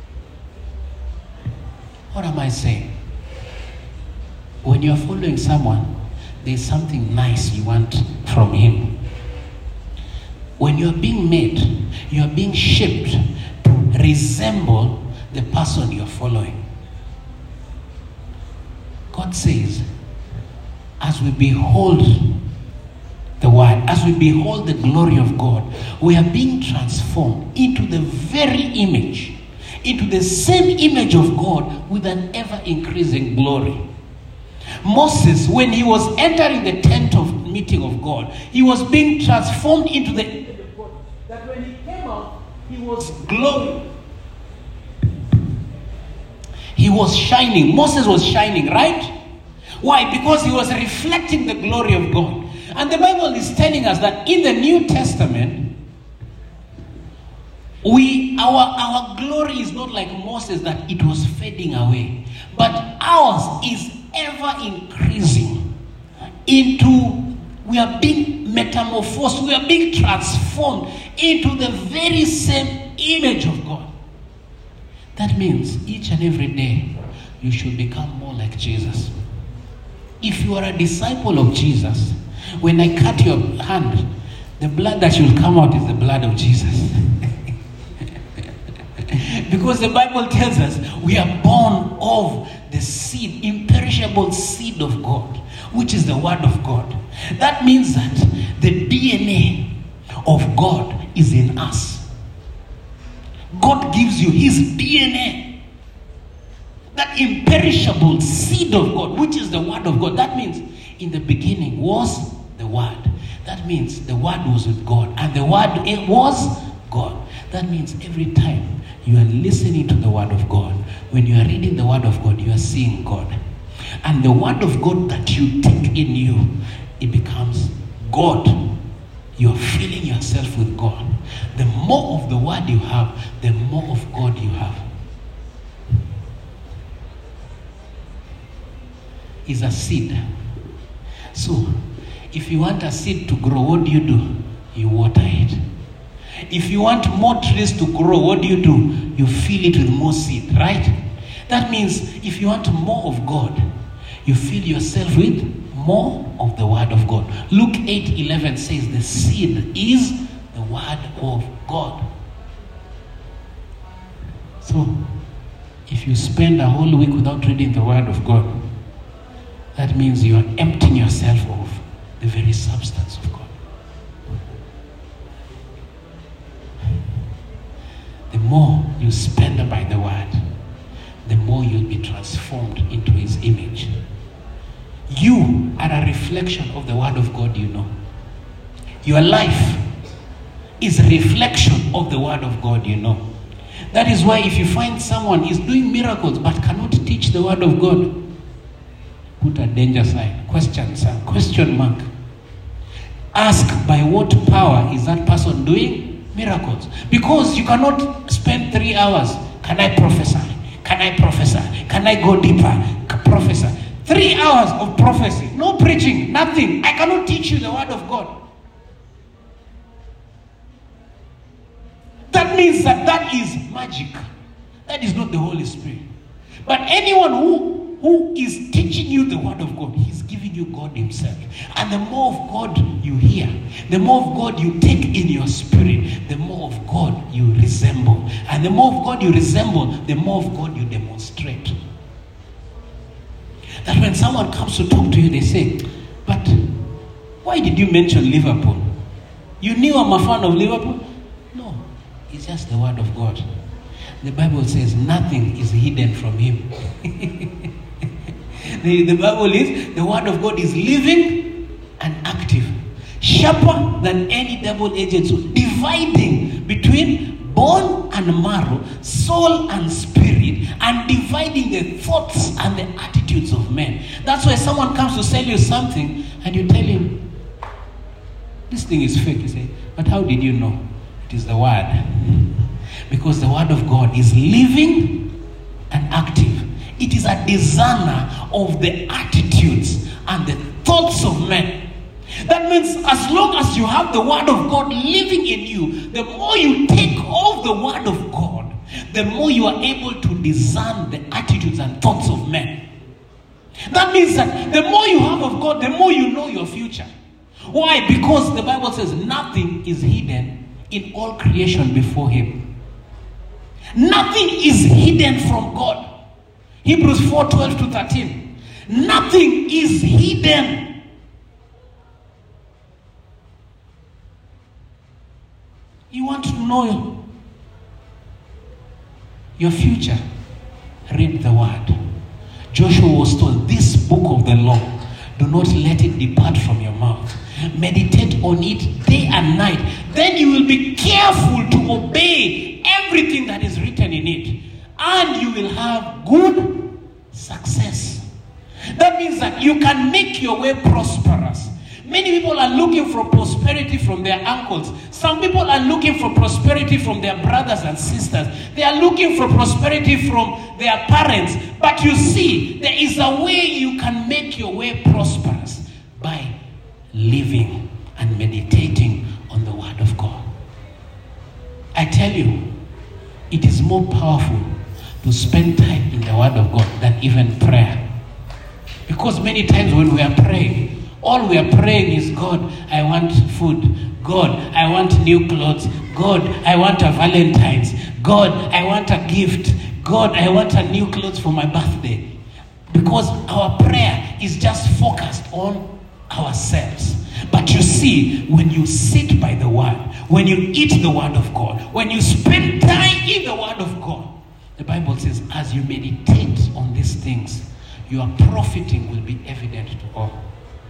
What am I saying? When you're following someone, there's something nice you want from him. When you're being made, you're being shaped to resemble the person you're following. God says, as we behold the word, as we behold the glory of God, we are being transformed into the very image, into the same image of God with an ever-increasing glory. Moses, when he was entering the tent of meeting of God, he was being transformed into the image of God. That when he came out, he was glowing. He was shining. Moses was shining, right? Why? Because he was reflecting the glory of God. And the Bible is telling us that in the New Testament, we our our glory is not like Moses, that it was fading away, but ours is ever increasing into, we are being metamorphosed, we are being transformed into the very same image of God. That means each and every day you should become more like Jesus. If you are a disciple of Jesus, when I cut your hand, the blood that will come out is the blood of Jesus. Because the Bible tells us we are born of the seed, imperishable seed of God, which is the word of God. That means that the D N A of God is in us. God gives you his D N A. That imperishable seed of God, which is the word of God. That means in the beginning was the word. That means the word was with God, and the word it was God. That means every time you are listening to the word of God, when you are reading the word of God, you are seeing God. And the word of God that you take in you, it becomes God. You're filling yourself with God. The more of the word you have, the more of God you have. It's a seed. So, if you want a seed to grow, what do you do? You water it. If you want more trees to grow, what do you do? You fill it with more seed, right? That means if you want more of God, you fill yourself with more of the word of God. Luke eight eleven says the seed is the word of God. So, if you spend a whole week without reading the word of God, that means you are emptying yourself of the very substance of God. The more you spend by the word, more you'll be transformed into his image. You are a reflection of the word of God you know. Your life is a reflection of the word of God you know. That is why if you find someone is doing miracles but cannot teach the word of God, put a danger sign, question sign, question mark. Ask, by what power is that person doing miracles? Because you cannot spend three hours. Can I prophesy? Can I prophesy? Can I go deeper? Prophesy. Three hours of prophecy. No preaching. Nothing. I cannot teach you the word of God. That means that that is magic. That is not the Holy Spirit. But anyone who, who is teaching you the word of God, he's giving you God himself. And the more of God you hear, the more of God you take in your spirit, the more of God you resemble. And the more of God you resemble, the more of God you demonstrate. That when someone comes to talk to you, they say, but why did you mention Liverpool? You knew I'm a fan of Liverpool? No, it's just the word of God. The Bible says nothing is hidden from him. the, the Bible is, the word of God is living and active, sharper than any double-edged sword, dividing between bone and marrow, soul and spirit, and dividing the thoughts and the attitudes of men. That's why someone comes to sell you something and you tell him, this thing is fake. You say, but how did you know? It is the word. Because the word of God is living and active. It is a discerner of the attitudes and the thoughts of men. That means as long as you have the word of God living in you, the more you take of the word of God, the more you are able to discern the attitudes and thoughts of men. That means that the more you have of God, the more you know your future. Why? Because the Bible says nothing is hidden in all creation before him. Nothing is hidden from God. Hebrews four, twelve to thirteen. Nothing is hidden. You want to know your future? Read the word. Joshua was told, this book of the law, do not let it depart from your mouth. Meditate on it day and night. Then you will be careful to obey everything that is written in it. And you will have good success. That means that you can make your way prosperous. Many people are looking for prosperity from their uncles. Some people are looking for prosperity from their brothers and sisters. They are looking for prosperity from their parents. But you see, there is a way you can make your way prosperous by living and meditating on the word of God. I tell you, it is more powerful to spend time in the word of God than even prayer. Because many times when we are praying, all we are praying is, God, I want food. God, I want new clothes. God, I want a Valentine's. God, I want a gift. God, I want a new clothes for my birthday. Because our prayer is just focused on ourselves. But you see, when you sit by the word, when you eat the word of God, when you spend time in the word of God, the Bible says, as you meditate on these things, your profiting will be evident to all.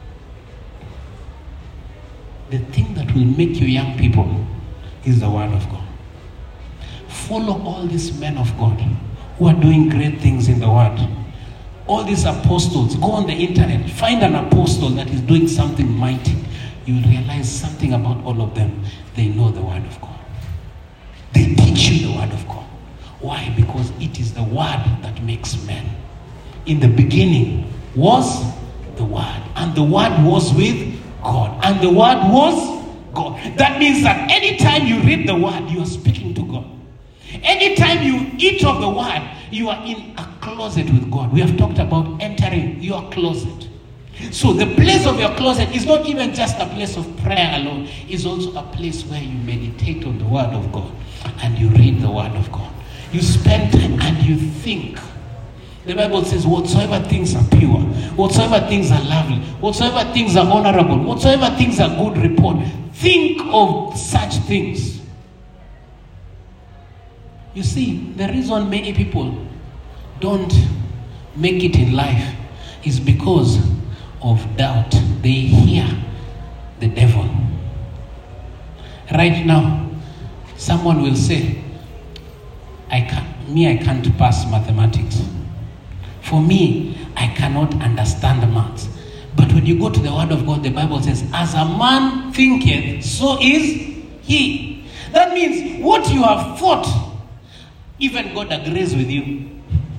The thing that will make you young people is the word of God. Follow all these men of God who are doing great things in the word. All these apostles, go on the internet, find an apostle that is doing something mighty. You will realize something about all of them. They know the word of God. They teach you the word of God. Why? Because it is the word that makes men. In the beginning was the word, and the word was with God, and the word was God. That means that anytime you read the word, you are speaking to God. Anytime you eat of the word, you are in a closet with God. We have talked about entering your closet. So the place of your closet is not even just a place of prayer alone. It's also a place where you meditate on the word of God and you read the word of God. You spend time and you think. The Bible says, whatsoever things are pure, whatsoever things are lovely, whatsoever things are honorable, whatsoever things are good report, think of such things. You see, the reason many people don't make it in life is because of doubt. They hear the devil. Right now, someone will say, I can't, me, I can't pass mathematics. For me, I cannot understand maths. But when you go to the Word of God, the Bible says, as a man thinketh, so is he. That means what you have thought, even God agrees with you.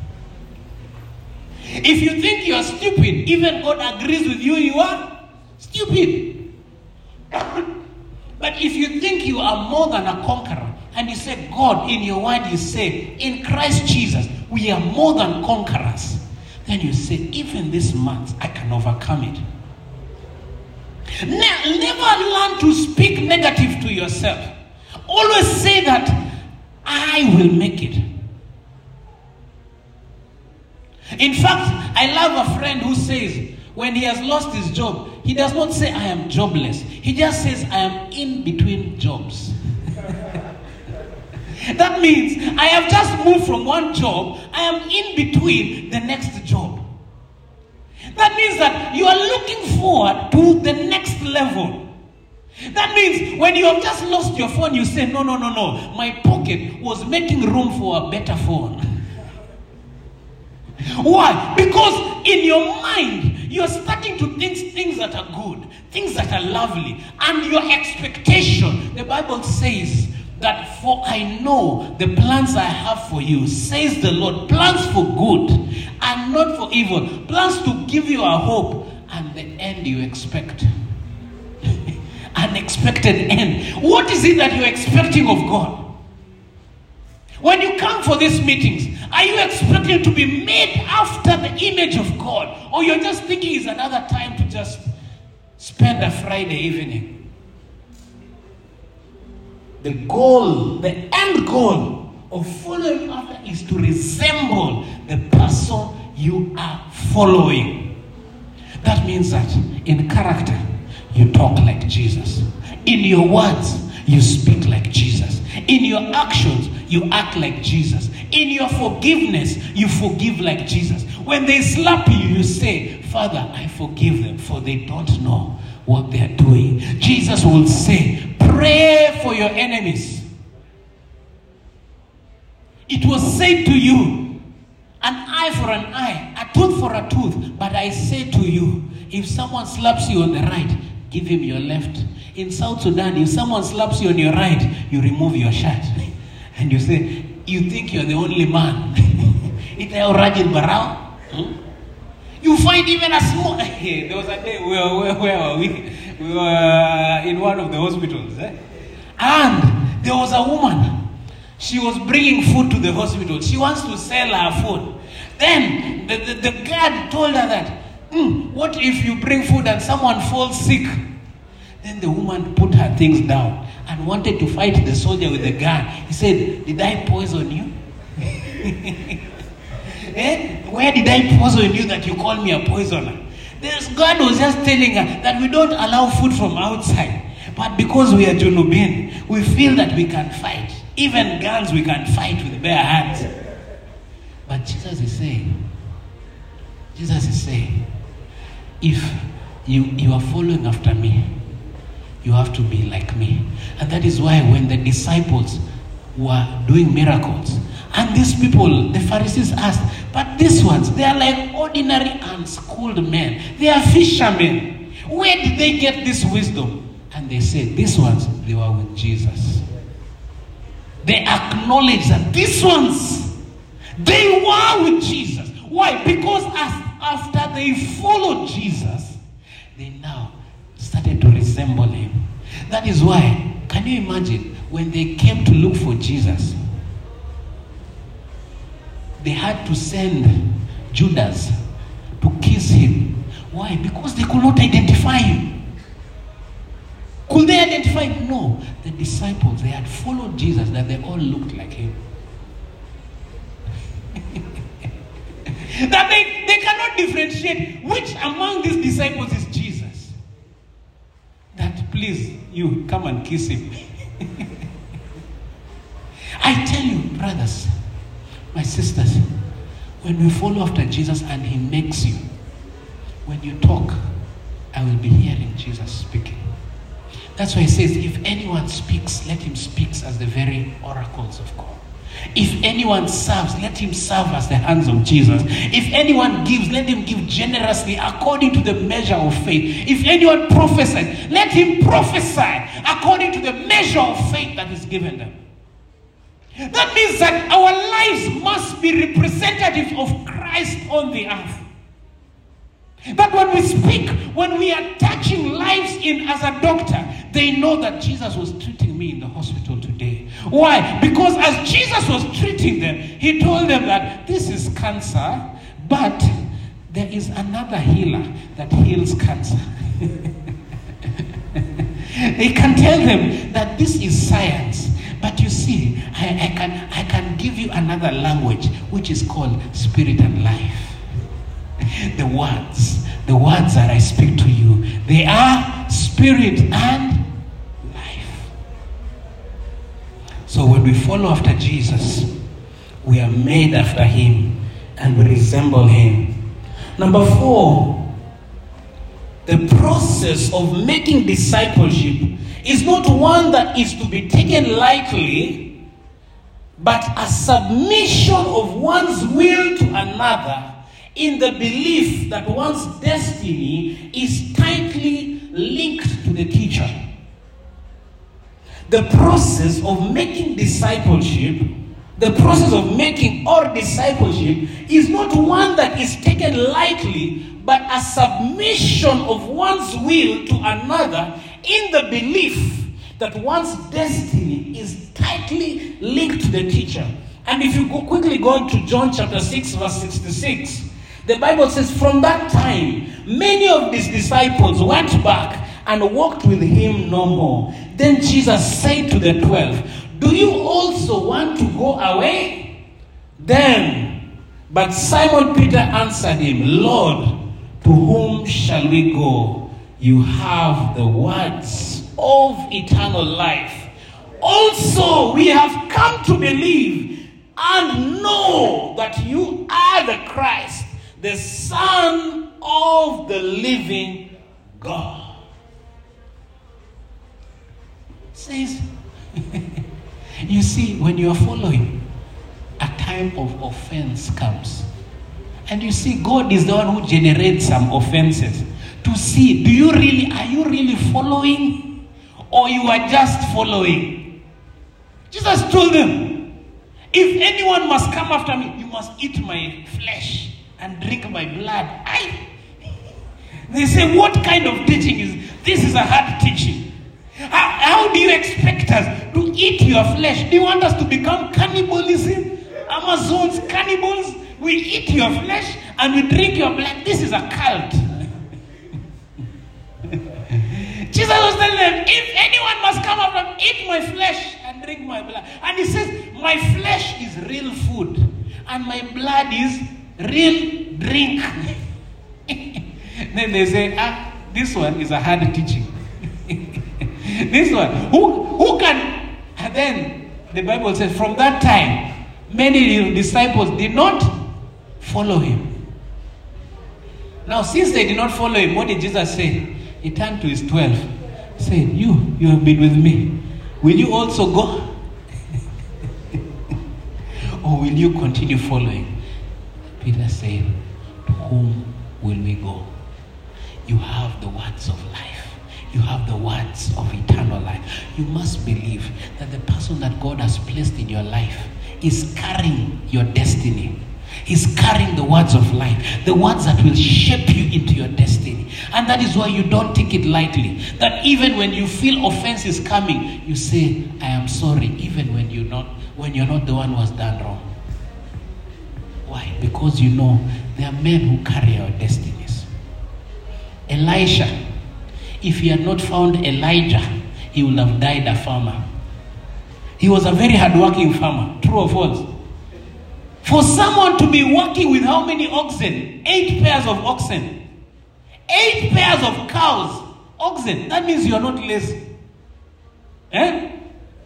If you think you are stupid, even God agrees with you, you are stupid. But if you think you are more than a conqueror, and you say, God, in your word you say, in Christ Jesus, we are more than conquerors. Then you say, even this month, I can overcome it. Ne- never learn to speak negative to yourself. Always say that, I will make it. In fact, I love a friend who says, when he has lost his job, he does not say, I am jobless. He just says, I am in between jobs. That means, I have just moved from one job, I am in between the next job. That means that you are looking forward to the next level. That means, when you have just lost your phone, you say, no, no, no, no. My pocket was making room for a better phone. Why? Because in your mind, you're starting to think things that are good, things that are lovely, and your expectation, the Bible says that for I know the plans I have for you, says the Lord, plans for good and not for evil, plans to give you a hope and the end you expect. Unexpected end. What is it that you're expecting of God? When you come for these meetings, are you expecting to be made after the image of God? Or you're just thinking it's another time to just spend a Friday evening? The goal, the end goal of following after is to resemble the person you are following. That means that in character, you talk like Jesus. In your words, you speak like Jesus. In your actions, you act like Jesus. In your forgiveness, you forgive like Jesus. When they slap you, you say, Father, I forgive them, for they don't know what they are doing. Jesus will say, pray for your enemies. It was said to you, an eye for an eye, a tooth for a tooth. But I say to you, if someone slaps you on the right, give him your left. In South Sudan, if someone slaps you on your right, you remove your shirt. And you say, you think you're the only man. You find even a small... There was a day where, where, where we, we were in one of the hospitals. Eh? And there was a woman. She was bringing food to the hospital. She wants to sell her food. Then the, the, the guard told her that, mm, what if you bring food and someone falls sick? Then the woman put her things down and wanted to fight the soldier with the gun. He said, did I poison you? Eh? Where did I poison you that you call me a poisoner? This God was just telling her that we don't allow food from outside. But because we are Junubin, we feel that we can fight. Even guns we can fight with bare hands. But Jesus is saying, Jesus is saying, if you, you are following after me, you have to be like me. And that is why when the disciples were doing miracles, and these people, the Pharisees asked, but these ones, they are like ordinary unschooled men. They are fishermen. Where did they get this wisdom? And they said, these ones, they were with Jesus. They acknowledge that these ones, they were with Jesus. Why? Because as, after they followed Jesus, they now started to resemble him. That is why, can you imagine, when they came to look for Jesus, they had to send Judas to kiss him. Why? Because they could not identify him. Could they identify him? No. The disciples, they had followed Jesus, that they all looked like him. That they, they cannot differentiate which among these disciples is Jesus. That please, you come and kiss him. I tell you, brothers, my sisters, When we follow after Jesus and he makes you, when you talk, I will be hearing Jesus speaking. That's why he says, if anyone speaks, let him speak as the very oracles of God. If anyone serves, let him serve as the hands of Jesus. If anyone gives, let him give generously according to the measure of faith. If anyone prophesies, let him prophesy according to the measure of faith that is given them. That means that our lives must be representative of Christ on the earth. That when we speak, when we are touching lives in as a doctor, they know that Jesus was treating me in the hospital today. Why? Because as Jesus was treating them, he told them that this is cancer, but there is another healer that heals cancer. He can tell them that this is science, but you see, I, I can I can give you another language which is called spirit and life. The words, the words that I speak to you, they are spirit and life. So when we follow after Jesus, we are made after him and we resemble him. Number four, the process of making discipleship is not one that is to be taken lightly, but a submission of one's will to another, in the belief that one's destiny is tightly linked to the teacher. The process of making discipleship, the process of making our discipleship is not one that is taken lightly, but a submission of one's will to another in the belief that one's destiny is tightly linked to the teacher. And if you go quickly go to John chapter six, verse sixty-six, the Bible says, from that time, many of his disciples went back and walked with him no more. Then Jesus said to the twelve, do you also want to go away? Then, but Simon Peter answered him, Lord, to whom shall we go? You have the words of eternal life. Also, we have come to believe and know that you are the Christ, the Son of the living God. Says, you see, when you are following, a time of offense comes. And you see, God is the one who generates some offenses. To see, do you really, are you really following? Or you are just following? Jesus told them, if anyone must come after me, you must eat my flesh and drink my blood. I, they say, what kind of teaching is this? Is a hard teaching. How, how do you expect us to eat your flesh? Do you want us to become cannibalism? Amazons, cannibals? We eat your flesh and we drink your blood. This is a cult. Jesus was telling them, if anyone must come up and eat my flesh and drink my blood. And he says, my flesh is real food and my blood is real drink. Then they say, ah, this one is a hard teaching. This one, who who can? And then the Bible says, from that time, many disciples did not follow him. Now, since they did not follow him, what did Jesus say? He turned to his twelve, said, you, you have been with me. Will you also go? Or will you continue following? Peter said, to whom will we go? You have the words of life. You have the words of eternal life. You must believe that the person that God has placed in your life is carrying your destiny. He's carrying the words of life, the words that will shape you into your destiny. And that is why you don't take it lightly. That even when you feel offense is coming, you say, I am sorry, even when you're not, when you're not the one who has done wrong. Why? Because you know there are men who carry our destinies. Elisha, if he had not found Elijah, he would have died a farmer. He was a very hardworking farmer. True or false? For someone to be working with how many oxen? Eight pairs of oxen. Eight pairs of cows. Oxen. That means you are not lazy. Eh?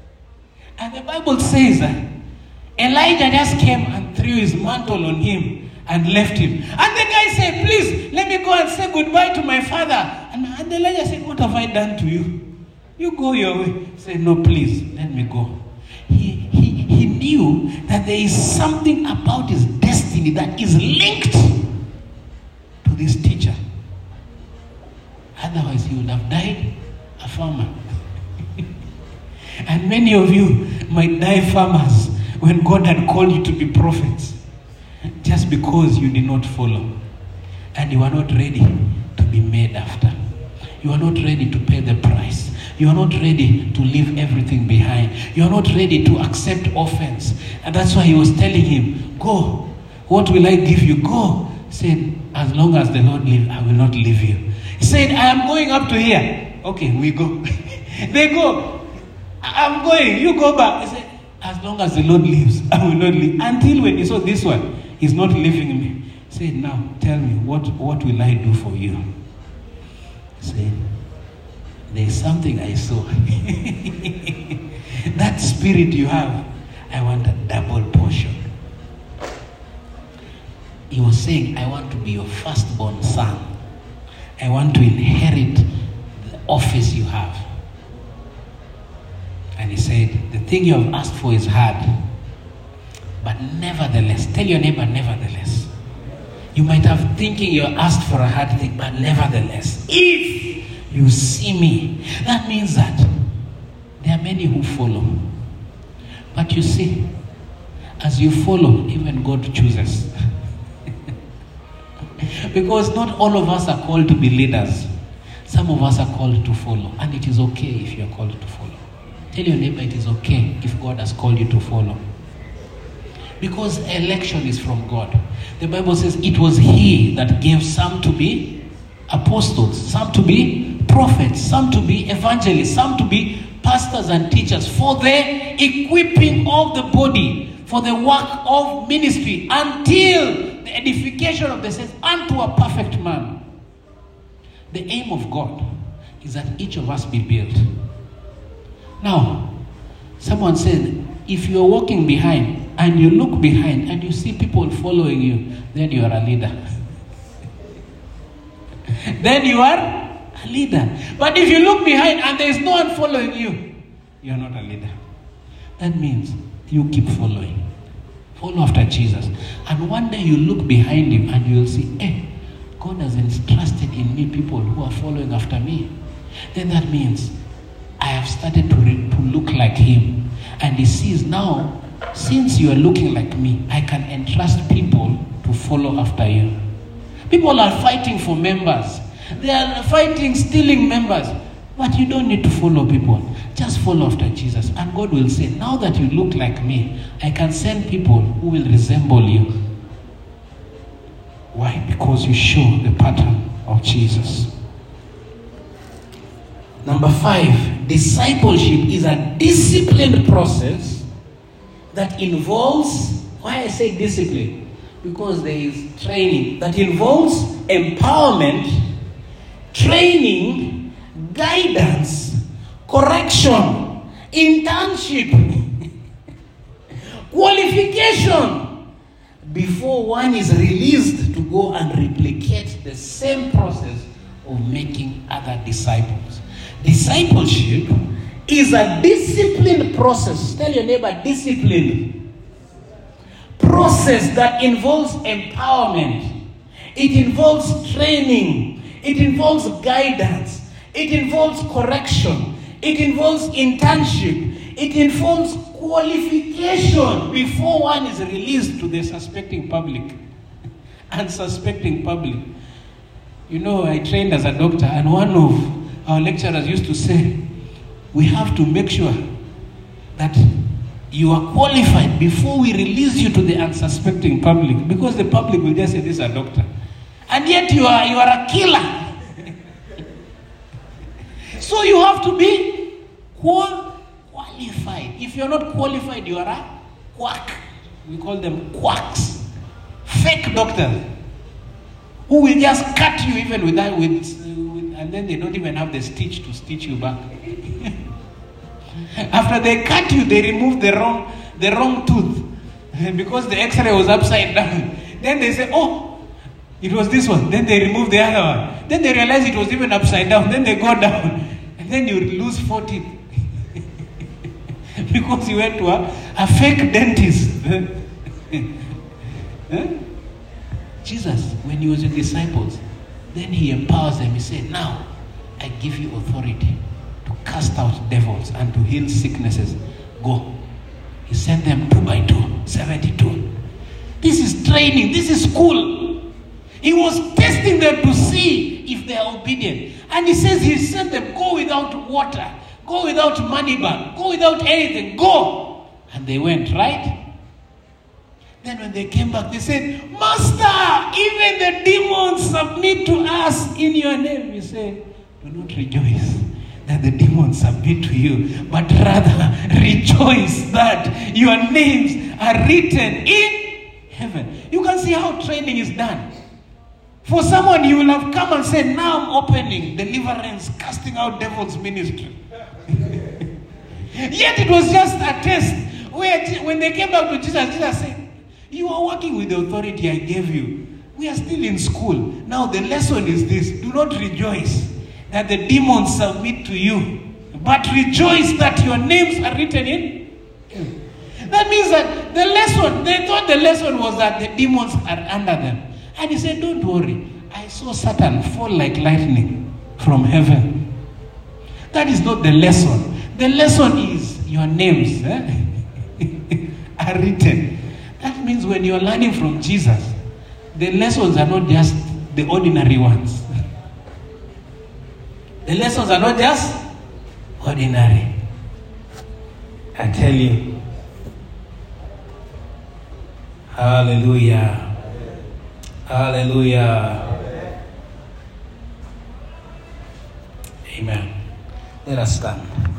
And the Bible says that Elijah just came and threw his mantle on him and left him. And the guy said, please, let me go and say goodbye to my father. And, and Elijah said, what have I done to you? You go your way. He said, no, please, let me go. He, he, he knew that there is something about his destiny that is linked to this teacher. Otherwise, he would have died a farmer. And many of you might die farmers when God had called you to be prophets, just because you did not follow and you are not ready to be made after. You are not ready to pay the price. You are not ready to leave everything behind. You are not ready to accept offense. And that's why he was telling him, go. What will I give you? Go. He said, as long as the Lord lives, I will not leave you. He said, I am going up to here. Okay, we go. They go. I'm going. You go back. He said, as long as the Lord lives, I will not leave. Until when he saw this one, he's not leaving me. He said, now tell me, what, what will I do for you? He said, there is something I saw. That spirit you have, I want a double portion. He was saying, I want to be your firstborn son. I want to inherit the office you have. And he said, the thing you have asked for is hard. But nevertheless, tell your neighbor, nevertheless. You might have thinking you asked for a hard thing, but nevertheless, if you see me, that means that there are many who follow. But you see, as you follow, even God chooses. Because not all of us are called to be leaders. Some of us are called to follow. And it is okay if you are called to follow. Tell your neighbor it is okay if God has called you to follow. Because election is from God. The Bible says it was He that gave some to be apostles, some to be prophets, some to be evangelists, some to be pastors and teachers, for the equipping of the body, for the work of ministry, until the edification of the saints, unto a perfect man. The aim of God is that each of us be built. Now, someone said, if you are walking behind and you look behind and you see people following you, then you are a leader. Then you are a leader. But if you look behind and there is no one following you, you are not a leader. That means you keep following. Follow after Jesus. And one day you look behind him and you will see, eh, God has entrusted in me people who are following after me. Then that means I have started to, re- to look like him. And he sees now, since you are looking like me, I can entrust people to follow after you. People are fighting for members. They are fighting, stealing members. But you don't need to follow people. Just follow after Jesus. And God will say, now that you look like me, I can send people who will resemble you. Why? Because you show the pattern of Jesus. Number five, discipleship is a disciplined process that involves, why I say discipline? Because there is training that involves empowerment, training, guidance, correction, internship, qualification, before one is released to go and replicate the same process of making other disciples. Discipleship is a disciplined process. Tell your neighbor, disciplined process that involves empowerment. It involves training. It involves guidance. It involves correction. It involves internship. It involves qualification before one is released to the suspecting public. Unsuspecting public. You know, I trained as a doctor, and one of our lecturers used to say, we have to make sure that you are qualified before we release you to the unsuspecting public, because the public will just say, this is a doctor. And yet you are, you are a killer. So you have to be qual- qualified. If you're not qualified, you are a quack. We call them quacks. Fake doctors who will just cut you even with that, with, with, and then they don't even have the stitch to stitch you back. After they cut you, they remove the wrong, the wrong tooth because the X-ray was upside down. Then they say, oh, it was this one. Then they remove the other one. Then they realize it was even upside down. Then they go down. And then you lose forty. Because you went to a, a fake dentist. Huh? Jesus, when he was with disciples, then he empowers them. He said, now I give you authority to cast out devils and to heal sicknesses. Go. He sent them two by two, seventy-two. This is training. This is school. He was testing them to see if they are obedient. And he says he sent them, go without water, go without money bag, go without anything, go. And they went, right? Then when they came back, they said, Master, even the demons submit to us in your name. He said, do not rejoice that the demons submit to you, but rather rejoice that your names are written in heaven. You can see how training is done. For someone, you will have come and said, now I'm opening deliverance, casting out devils ministry. Yet it was just a test. Where when they came back to Jesus, Jesus said, you are working with the authority I gave you. We are still in school. Now the lesson is this. Do not rejoice that the demons submit to you, but rejoice that your names are written in heaven. That means that the lesson, they thought the lesson was that the demons are under them. And he said, don't worry. I saw Satan fall like lightning from heaven. That is not the lesson. The lesson is your names eh, are written. That means when you're learning from Jesus, the lessons are not just the ordinary ones. The lessons are not just ordinary. I tell you. Hallelujah. Hallelujah. Amen. Let us stand.